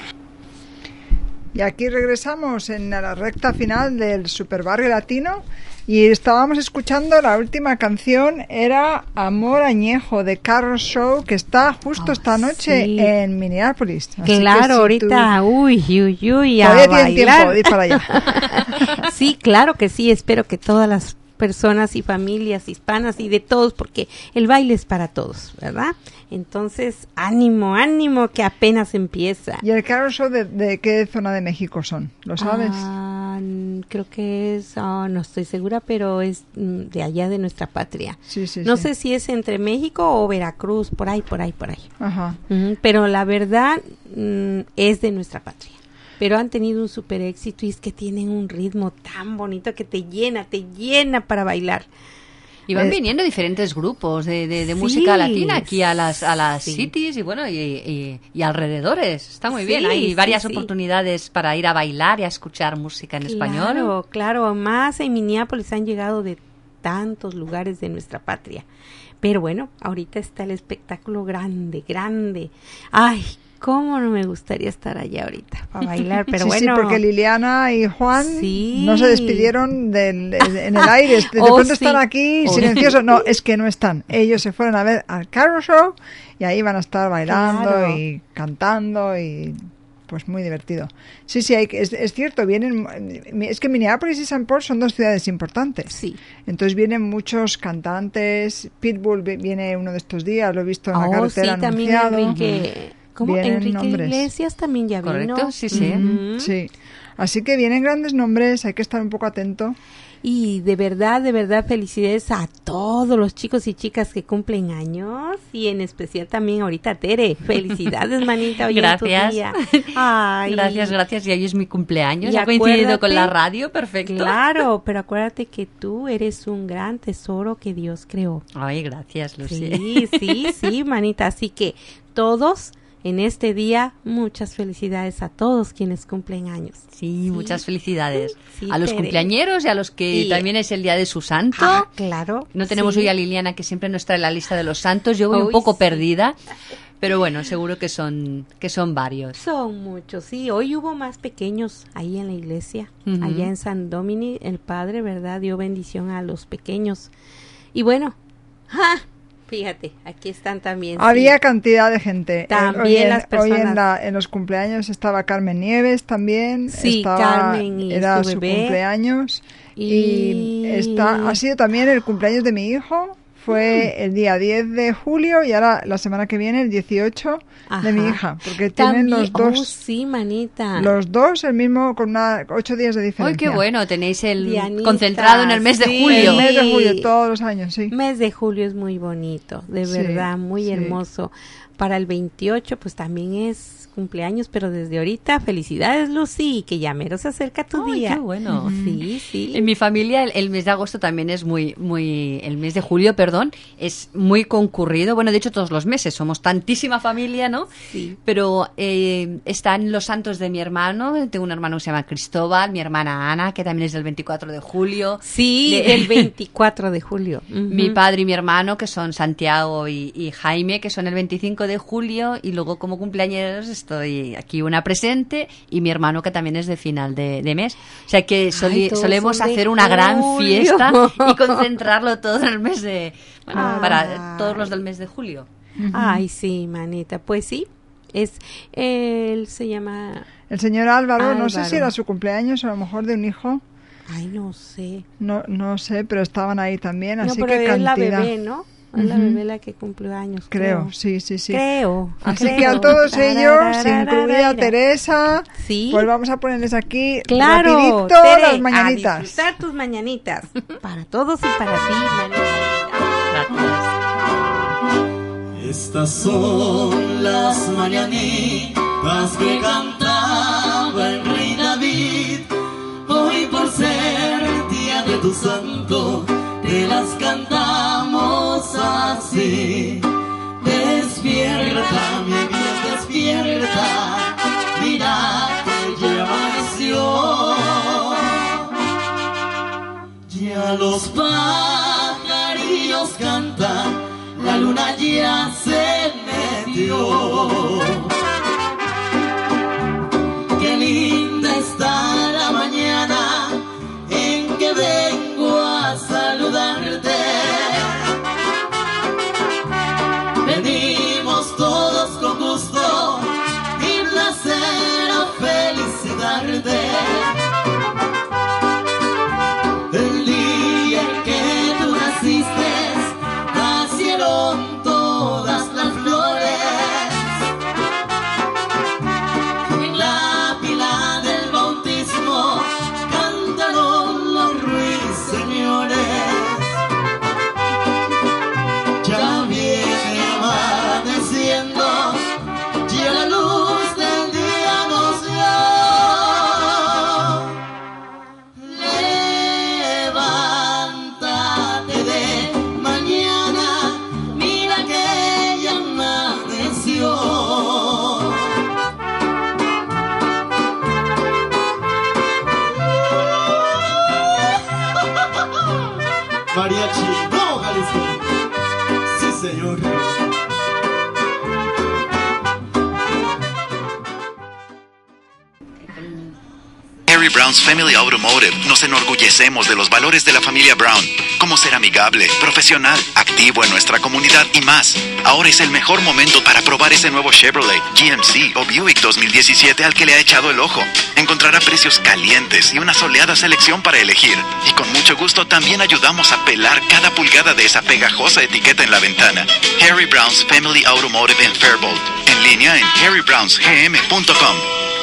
Y aquí regresamos en la recta final del Super Barrio Latino y estábamos escuchando la última canción, era Amor Añejo de Carol Show, que está justo oh, esta noche sí. en Minneapolis. Así claro, que si ahorita, tú... uy, uy, uy, a todavía bailar. tienen tiempo de ir para allá. Sí, claro que sí, espero que todas las personas y familias hispanas y de todos, porque el baile es para todos, ¿verdad? Entonces, ánimo, ánimo, que apenas empieza. ¿Y el Carol Show de, de qué zona de México son? ¿Lo sabes? Ah, creo que es, oh, no estoy segura, pero es de allá de nuestra patria. Sí, sí, no sí. sé si es entre México o Veracruz, por ahí, por ahí, por ahí. Ajá. Uh-huh, pero la verdad mm, es de nuestra patria. pero han tenido un super éxito y es que tienen un ritmo tan bonito que te llena, te llena para bailar. Y van Eh, viniendo diferentes grupos de, de, de sí, música latina aquí a las a las sí. cities y bueno y, y, y alrededores. Está muy Sí, bien. Hay sí, varias sí. oportunidades para ir a bailar y a escuchar música en español. Claro, claro, más en Minneapolis han llegado de tantos lugares de nuestra patria. Pero bueno, ahorita está el espectáculo grande, grande. Ay, cómo no me gustaría estar allá ahorita para bailar, pero sí, bueno. sí, porque Liliana y Juan Sí. no se despidieron del, en el aire. De Oh, pronto sí. están aquí Oh. silenciosos. No, es que no están. Ellos se fueron a ver al Carol Show y ahí van a estar bailando Claro. y cantando y pues muy divertido. Sí, sí, hay, que- es, es cierto, vienen, es que Minneapolis y Saint Paul son dos ciudades importantes. Sí. Entonces vienen muchos cantantes. Pitbull vi- viene uno de estos días, lo he visto en la Oh, carretera sí, también anunciado. Enrique. ¿Cómo? Vienen Enrique nombres. Iglesias también ya Correcto, vino. sí, sí. Ujú. Sí. Así que vienen grandes nombres, hay que estar un poco atento. Y de verdad, de verdad, felicidades a todos los chicos y chicas que cumplen años y en especial también ahorita a Tere. Felicidades, manita, hoy es tu Gracias. día. Ay. Gracias, gracias. Y hoy es mi cumpleaños. Y ha coincidido con la acuérdate- radio, perfecto. Claro, pero acuérdate que tú eres un gran tesoro que Dios creó. Ay, gracias, Lucy. Sí, sí, sí, manita. Así que todos en este día, muchas felicidades a todos quienes cumplen años. Sí, muchas felicidades. Sí, a los Tere. cumpleañeros y a los que Sí. también es el día de su santo. Ah, claro. No tenemos sí. hoy a Liliana, que siempre nos trae la lista de los santos. Yo voy un Uy, poco sí. perdida, pero bueno, seguro que son que son varios. Son muchos, sí. Hoy hubo más pequeños ahí en la iglesia. Ujú. Allá en San Domini, el Padre, ¿verdad? Dio bendición a los pequeños. Y bueno, ¡ja! Fíjate, aquí están también. Había sí. cantidad de gente. También hoy en, las hoy en, personas. la- en los cumpleaños estaba Carmen Nieves también. Sí, estaba- Carmen y era su su bebé. cumpleaños. Y, Y- está, ha sido también el cumpleaños de mi hijo. Fue el día diez de julio y ahora la semana que viene, el dieciocho de mi Ajá. hija. Porque tienen También- los dos. Oh, sí, manita. Los dos el mismo con una, ocho días de Ay, diferencia. qué bueno, tenéis el Dianita, concentrado en el mes de sí. julio. El mes de julio, todos los años, sí. Mes de julio es muy bonito, de Sí, verdad, muy sí. hermoso. Para el veintiocho, pues también es cumpleaños, pero desde ahorita, felicidades, Lucy, que ya mero se acerca tu Ay, día. qué bueno. Sí, sí. En mi familia el, el mes de agosto también es muy, muy, el mes de julio, perdón, es muy concurrido. Bueno, de hecho todos los meses somos tantísima familia, ¿no? Sí. Pero eh, están los santos de mi hermano. Tengo un hermano que se llama Cristóbal, mi hermana Ana, que también es del veinticuatro de julio. Sí, De- el veinticuatro de julio. Ujú. Mi padre y mi hermano, que son Santiago y, y Jaime, que son el veinticinco de julio, y luego como cumpleaños estoy aquí una presente, y mi hermano, que también es de final de, de mes. O sea que soli- Ay, todos solemos son de hacer una gran julio. fiesta y concentrarlo todo en el mes de... Bueno, Ay. para todos los del mes de julio. Ay, sí, manita, pues sí, es, él se llama, El señor Álvaro, no sé Álvaro. si era su cumpleaños o a lo mejor de un hijo. ay, no sé. No, no sé, pero estaban ahí también, No, así pero que es la cantidad. bebé, ¿no? Es la Ujú. bebé la que cumplió años. Creo, sí, sí, sí. Creo. Así creo. que a todos ellos, Tararararara. incluida Teresa, Sí. pues vamos a ponerles aquí Claro, rapidito Tere, las a mañanitas. disfrutar tus mañanitas. Para todos y para ti, manita. Estas son las mañanitas que cantaba el rey David. Hoy por ser día de tu santo, te las cantamos así. Despierta, mi bien, despierta, mira que ya amaneció. Ya los pajarillos cantan, la luna ya se metió. Qué linda está la mañana en que vengo a saludarte. Venimos todos con gusto y placer a felicitarte. El día en que tú naciste, nacieron todas las flores. En la pila del bautismo cantaron los ruiseñores. Ya viene amaneciendo, ya la luz del día nos dio. Mariachi, ¡vamos Jalisco! Sí, señor. Harry Brown's Family Automotive nos enorgullecemos de los valores de la familia Brown, como ser amigable, profesional, activo en nuestra comunidad y más. Ahora es el mejor momento para probar ese nuevo Chevrolet, G M C o Buick dos mil diecisiete al que le ha echado el ojo. Encontrará precios calientes y una soleada selección para elegir. Y con mucho gusto también ayudamos a pelar cada pulgada de esa pegajosa etiqueta en la ventana. Harry Brown's Family Automotive en Faribault. En línea en harry browns g m punto com.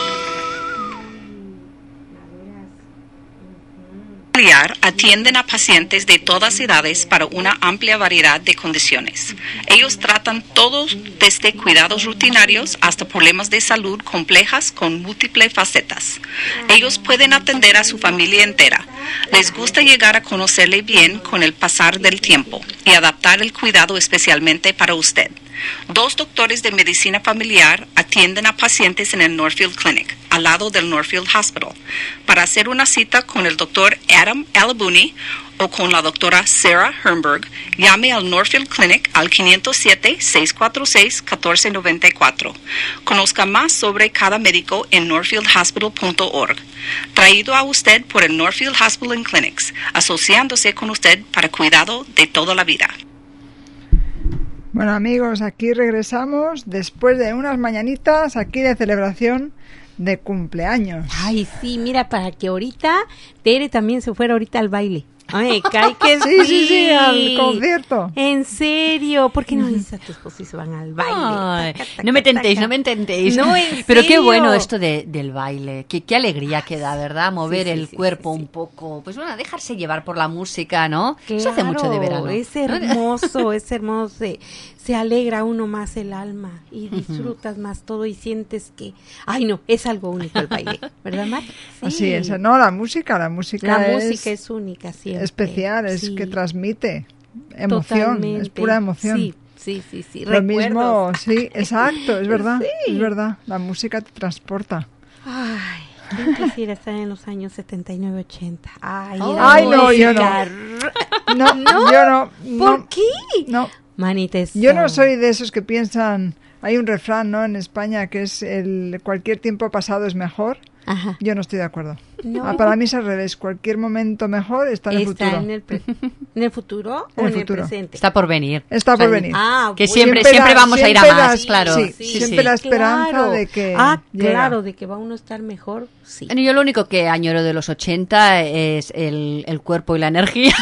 Atienden a pacientes de todas edades para una amplia variedad de condiciones. Ellos tratan todos desde cuidados rutinarios hasta problemas de salud complejas con múltiples facetas. Ellos pueden atender a su familia entera. Les gusta llegar a conocerle bien con el pasar del tiempo y adaptar el cuidado especialmente para usted. Dos doctores de medicina familiar atienden a pacientes en el Northfield Clinic, al lado del Northfield Hospital. Para hacer una cita con el doctor Adam Alabuni o con la doctora Sarah Hermberg, llame al Northfield Clinic al quinientos siete, seiscientos cuarenta y seis, catorce noventa y cuatro. Conozca más sobre cada médico en northfield hospital punto org. Traído a usted por el Northfield Hospital and Clinics, asociándose con usted para cuidado de toda la vida. Bueno, amigos, aquí regresamos después de unas mañanitas aquí de celebración de cumpleaños. Ay, sí, mira, para que ahorita Tere también se fuera ahorita al baile. Ay, cae que sí, sí, sí, al concierto. En serio, ¿por qué no le dices a tu esposo y se van al baile? Ay, taca, taca, no me tentéis, taca. no me tentéis. No, en Pero qué serio. bueno esto de, del baile. Qué, qué alegría que da, ¿verdad? Mover Sí, sí, el sí, cuerpo sí, sí. un poco. Pues bueno, dejarse llevar por la música, ¿no? Claro, Eso hace mucho de verano. es hermoso, es hermoso. Se, se alegra uno más el alma y disfrutas más todo y sientes que, ay no, es algo único el baile, ¿verdad, Mar? Sí. Así es, no, la música, la música La es música es única siempre. especial, es Sí. que transmite emoción, Totalmente. es pura emoción. Sí, sí, sí, sí. Lo Recuerdos. mismo, sí, exacto, es verdad, Sí. es verdad, la música te transporta. Ay, ¿quién quisiera estar en los años setenta y nueve, ochenta? Ay, Oh. la Ay, no, yo no. música. No, ¿No? yo no. ¿Por no, qué? No. Manites. Yo no soy de esos que piensan, hay un refrán, ¿no?, en España que es el cualquier tiempo pasado es mejor. Ajá. Yo no estoy de acuerdo. No. Ah, para mí es al revés, cualquier momento mejor está en el ¿Está futuro. en el, pre- en el futuro En o el en futuro. el presente? Está por venir. Está por venir. Ah, Que bueno. siempre, Siempre siempre la- vamos a ir a siempre más, la- claro. sí, Sí, siempre sí. la esperanza Claro. de que Ah, llega. claro, de que va uno a estar mejor, sí. Bueno, yo lo único que añoro de los ochenta es el, el cuerpo y la energía.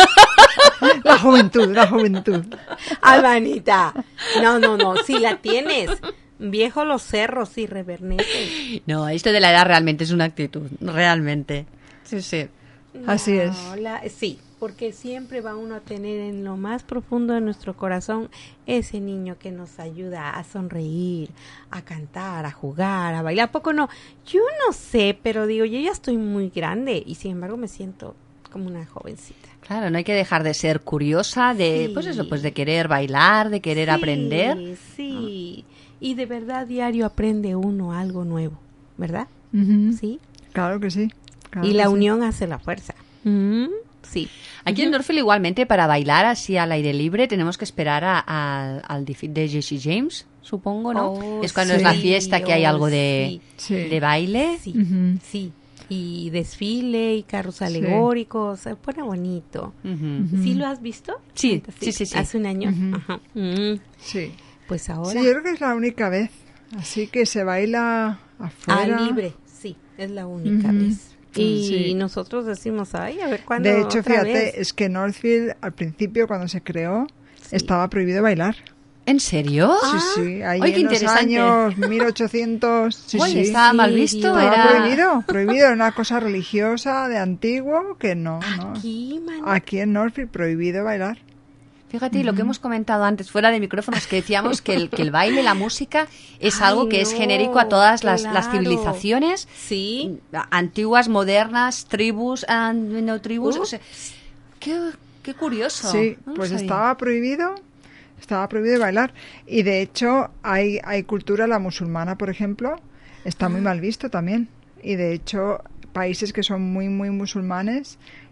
La juventud, la juventud. Albanita. No, no, no, si la tienes. Viejo los cerros y revernecen. No, esto de la edad realmente es una actitud, realmente. Sí, sí. Así es. No, la- sí, porque siempre va uno a tener en lo más profundo de nuestro corazón ese niño que nos ayuda a sonreír, a cantar, a jugar, a bailar. ¿A poco no? Yo no sé, pero digo, yo ya estoy muy grande y sin embargo me siento como una jovencita. Claro, no hay que dejar de ser curiosa, de, Sí. pues eso, pues de querer bailar, de querer Sí, aprender. Sí, y de verdad diario aprende uno algo nuevo, ¿verdad? Ujú. Sí. Claro que sí. claro Y que la sí. unión hace la fuerza. Mm, sí. Aquí en Northfield igualmente para bailar así al aire libre tenemos que esperar a- a- al defile de Jesse James, supongo, ¿no? Oh, es cuando sí. es la fiesta que hay Oh, algo de, sí. de baile. Sí, Ujú. sí. Y desfile y carros alegóricos, se pone bonito. Ujú. ¿Sí lo has visto? Sí, sí, sí, sí. Hace un año. Ujú. Ajá. Mm. Sí. Pues ahora. Sí, yo creo que es la única vez. Así que se baila afuera. Ah, libre, sí, es la única Ujú. vez. Y Sí. nosotros decimos, ay, a ver cuándo. De hecho, otra fíjate, vez? es que Northfield al principio cuando se creó estaba prohibido bailar. ¿En serio? Sí, sí, ahí Ay, qué en los interesante. años mil ochocientos. Sí, Uy, sí. estaba mal visto, Estaba era- prohibido, prohibido, era una cosa religiosa de antiguo que no, no. Aquí, man. Aquí en Northfield prohibido bailar. Fíjate, lo que hemos comentado antes fuera de micrófonos, que decíamos que el, que el baile, la música, es algo Ay, que es no, genérico a todas las, las claro. civilizaciones, Sí. antiguas, modernas, tribus, ah, no tribus. Uh. O sea, qué, qué curioso. Sí, No lo pues sabía. estaba prohibido, estaba prohibido bailar. Y de hecho hay, hay cultura, la musulmana, por ejemplo, está muy mal visto también. Y de hecho países que son muy, muy musulmanes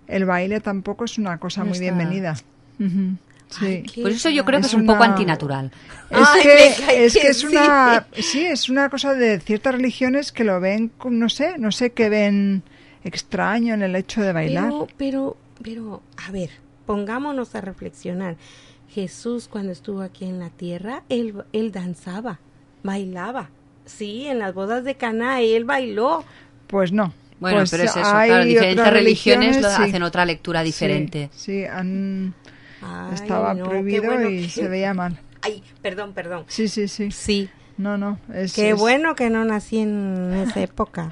el baile tampoco es una cosa No muy está. bienvenida. Uh-huh. Sí. Ay, pues eso yo creo que es, es un poco una... antinatural. Es Ay, que es, que que es sí. una sí, es una cosa de ciertas religiones que lo ven, como- no sé, no sé qué ven extraño en el hecho de bailar. Pero, pero, pero, a ver, pongámonos a reflexionar. Jesús, cuando estuvo aquí en la tierra, él, él danzaba, bailaba. Sí, en las bodas de Caná, él bailó. Pues no. Bueno, Pues pero es eso, hay claro, diferentes otras religiones lo sí. hacen otra lectura diferente. Sí, sí, han, Ay, estaba no, qué prohibido bueno y que- se veía mal. Ay, perdón, perdón. Sí, sí, sí. Sí. No, no. Es, Qué es- bueno que no nací en esa época.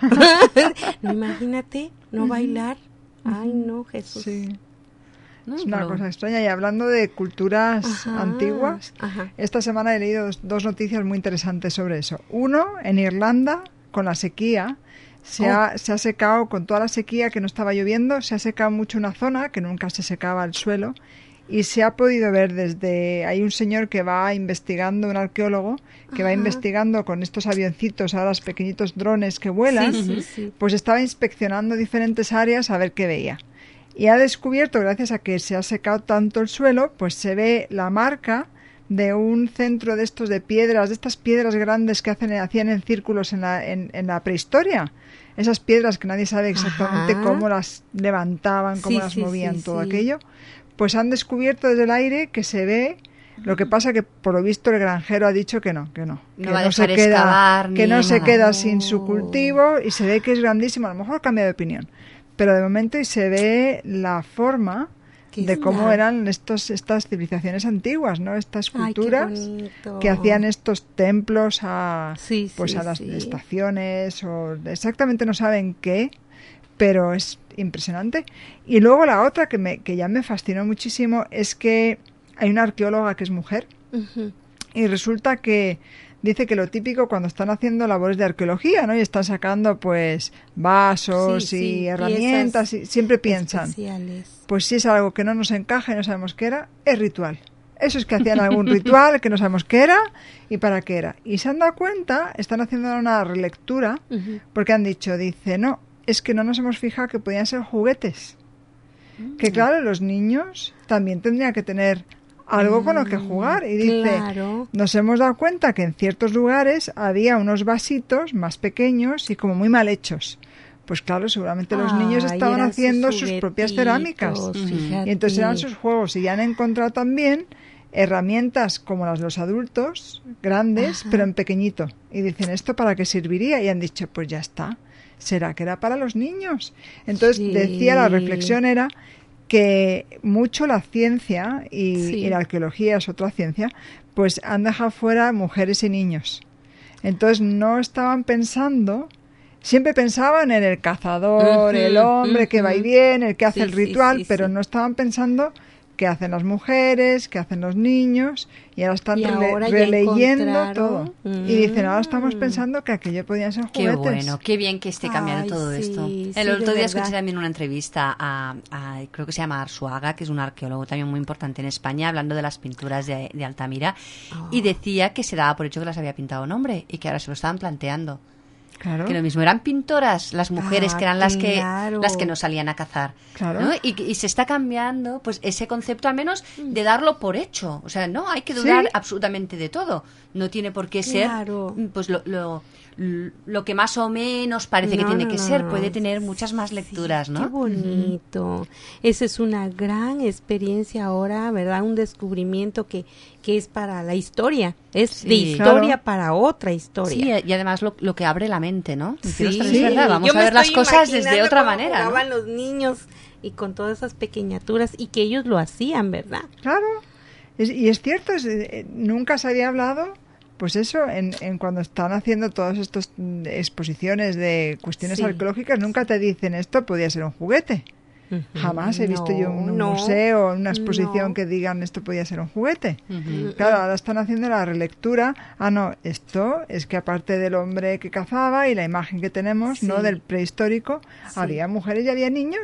No, imagínate, no bailar. Ay, no, Jesús. Sí. No, Es una pero- cosa extraña. Y hablando de culturas Ajá, antiguas, ajá. esta semana he leído dos, dos noticias muy interesantes sobre eso. Uno, en Irlanda, con la sequía, se, Oh. ha, se ha secado, con toda la sequía que no estaba lloviendo, se ha secado mucho una zona que nunca se secaba el suelo. Y se ha podido ver desde... Hay un señor que va investigando, un arqueólogo, que va Ajá. investigando con estos avioncitos, ahora los pequeñitos drones que vuelan, Sí, sí, sí. pues estaba inspeccionando diferentes áreas a ver qué veía. Y ha descubierto, gracias a que se ha secado tanto el suelo, pues se ve la marca de un centro de estos de piedras, de estas piedras grandes que hacen, hacían en círculos en la, en, en la prehistoria. Esas piedras que nadie sabe exactamente Ajá. cómo las levantaban, cómo Sí, las sí, movían, sí, todo sí. aquello. Pues han descubierto desde el aire que se ve. Lo que pasa que por lo visto el granjero ha dicho que no, que no, No que va a no se dejar queda, excavar que ni no se nada. queda sin su cultivo y se ve que es grandísimo. A lo mejor cambia de opinión, pero de momento y se ve la forma ¿Qué de es cómo la- eran estos estas civilizaciones antiguas, ¿no? Estas Ay, qué culturas bonito. que hacían estos templos a Sí, pues sí, a las sí. estaciones o exactamente no saben qué, pero es impresionante. Y luego la otra que me que ya me fascinó muchísimo es que hay una arqueóloga que es mujer Ujú. y resulta que dice que lo típico cuando están haciendo labores de arqueología, ¿no? Y están sacando pues vasos Sí, y sí, herramientas y piezas siempre piensan, especiales. pues si es algo que no nos encaja y no sabemos qué era, es ritual. Eso es que hacían algún ritual que no sabemos qué era y para qué era. Y se han dado cuenta, están haciendo una relectura, Ujú. porque han dicho, dice, no, es que no nos hemos fijado que podían ser juguetes. Que claro, los niños también tendrían que tener algo con lo que jugar. Y dice, Claro. nos hemos dado cuenta que en ciertos lugares había unos vasitos más pequeños y como muy mal hechos. Pues claro, seguramente los niños Ay, estaban eran haciendo sus sus propias cerámicas. juguetitos, Y entonces eran fíjate. sus juegos. Y han encontrado también herramientas como las de los adultos, grandes, Ajá. pero en pequeñito. Y dicen, ¿esto para qué serviría? Y han dicho, pues ya está. ¿Será que era para los niños? Entonces Sí. decía, la reflexión era que mucho la ciencia y, Sí. y la arqueología es otra ciencia, pues han dejado fuera mujeres y niños. Entonces no estaban pensando, siempre pensaban en el cazador, Ujú, el hombre que va y ujú. viene, el que hace Sí, el sí, ritual, sí, pero sí. no estaban pensando qué hacen las mujeres, qué hacen los niños, y ahora están Y rele- ahora ya releyendo encontraron. todo. Y dicen, ahora Mm. estamos pensando que aquello podían ser Qué juguetes. bueno, qué bien que esté cambiando Ay, todo sí, esto. sí, El de otro día verdad. escuché también una entrevista a, a- creo que se llama Arzuaga, que es un arqueólogo también muy importante en España, hablando de las pinturas de, de Altamira, Oh. y decía que se daba por hecho que las había pintado un hombre y que ahora se lo estaban planteando. Claro. Que lo mismo eran pintoras las mujeres Ah, que eran las que claro. las que no salían a cazar. Claro. ¿no? Y, y se está cambiando pues ese concepto al menos de darlo por hecho. O sea, no hay que Sí. dudar absolutamente de todo. No tiene por qué ser Claro. pues lo, lo, lo que más o menos parece que No, tiene no, que no, ser. no. Puede tener muchas más lecturas, Qué ¿no? bonito. Esa es una gran experiencia ahora, ¿verdad? Un descubrimiento que, que es para la historia. Es Sí. de historia Claro. para otra Sí, historia. y además lo, lo que abre la mente, ¿no? Decir, Sí. "Ostras, es verdad, vamos Yo a me ver las estoy cosas desde imaginando otra cómo manera, ¿no? jugaban los niños y con todas esas pequeñaturas y que ellos lo hacían, ¿verdad? Claro, es- y es cierto, es, eh, nunca se había hablado, pues eso, en, en cuando están haciendo todas estas mm, exposiciones de cuestiones Sí. arqueológicas, nunca te dicen esto podía ser un juguete. Jamás he visto yo en un No, museo, en una exposición no. que digan esto podía ser un juguete. Ujú. Claro, ahora están haciendo la relectura. Ah, no, esto es que aparte del hombre que cazaba y la imagen que tenemos, Sí. ¿no? Del prehistórico, Sí. había mujeres y había niños.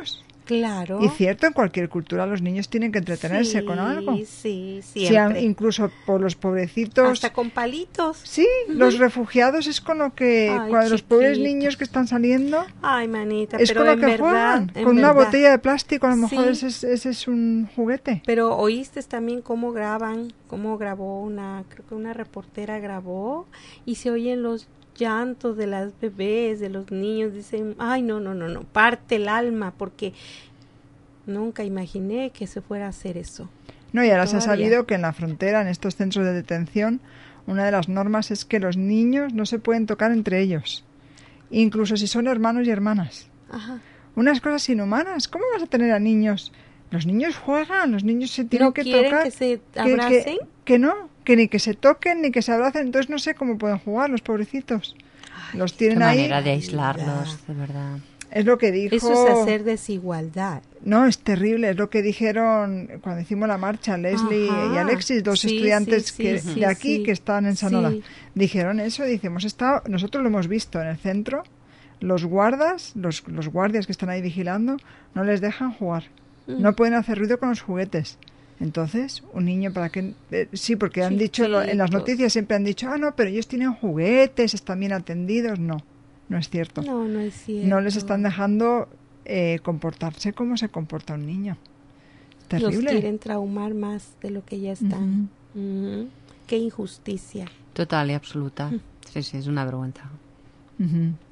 Claro. Y cierto, en cualquier cultura los niños tienen que entretenerse Sí, con algo. sí, Si siempre. han- incluso por los pobrecitos. Hasta con palitos. Sí, los refugiados es con lo que, Ay, cuando los pobres chiquitos. niños que están saliendo, Ay, manita, es pero con lo en que verdad, juegan. en Con una verdad. botella de plástico, a lo mejor Sí. ese, es, ese es un juguete. Pero oíste también cómo graban, cómo grabó una, creo que una reportera grabó y se oyen los llantos de las bebés, de los niños, dicen, ay, no, no, no, no, parte el alma, porque nunca imaginé que se fuera a hacer eso. No, y ahora se ha Todavía. sabido que en la frontera, en estos centros de detención, una de las normas es que los niños no se pueden tocar entre ellos, incluso si son hermanos y hermanas. Ajá. Unas cosas inhumanas. ¿Cómo vas a tener a niños? Los niños juegan, los niños se tienen ¿No que quieren tocar. que se que- abracen? Que, no, que ni que se toquen ni que se abracen. Entonces no sé cómo pueden jugar los pobrecitos. los Qué tienen ahí. manera de aislarlos, de verdad. Es lo que dijo. Eso es hacer desigualdad. No, es terrible. Es lo que dijeron cuando hicimos la marcha Leslie Ajá. y Alexis, dos Sí, estudiantes sí, sí, que, sí, de aquí sí. que están en Sanola. Sí. Dijeron eso. Dice, hemos estado, nosotros lo hemos visto en el centro. Los guardas, los, los guardias que están ahí vigilando, no les dejan jugar. Mm. No pueden hacer ruido con los juguetes. Entonces, un niño para que... eh, sí, porque han dicho, lo- en las Chiquitos. noticias siempre han dicho, ah, no, pero ellos tienen juguetes, están bien atendidos. No, no es cierto. No, no es cierto. No les están dejando eh, comportarse como se comporta un niño. Es Los terrible. quieren traumar más de lo que ya están. Ujú. Qué injusticia. Total y absoluta. Sí, sí, es una vergüenza. Ujú.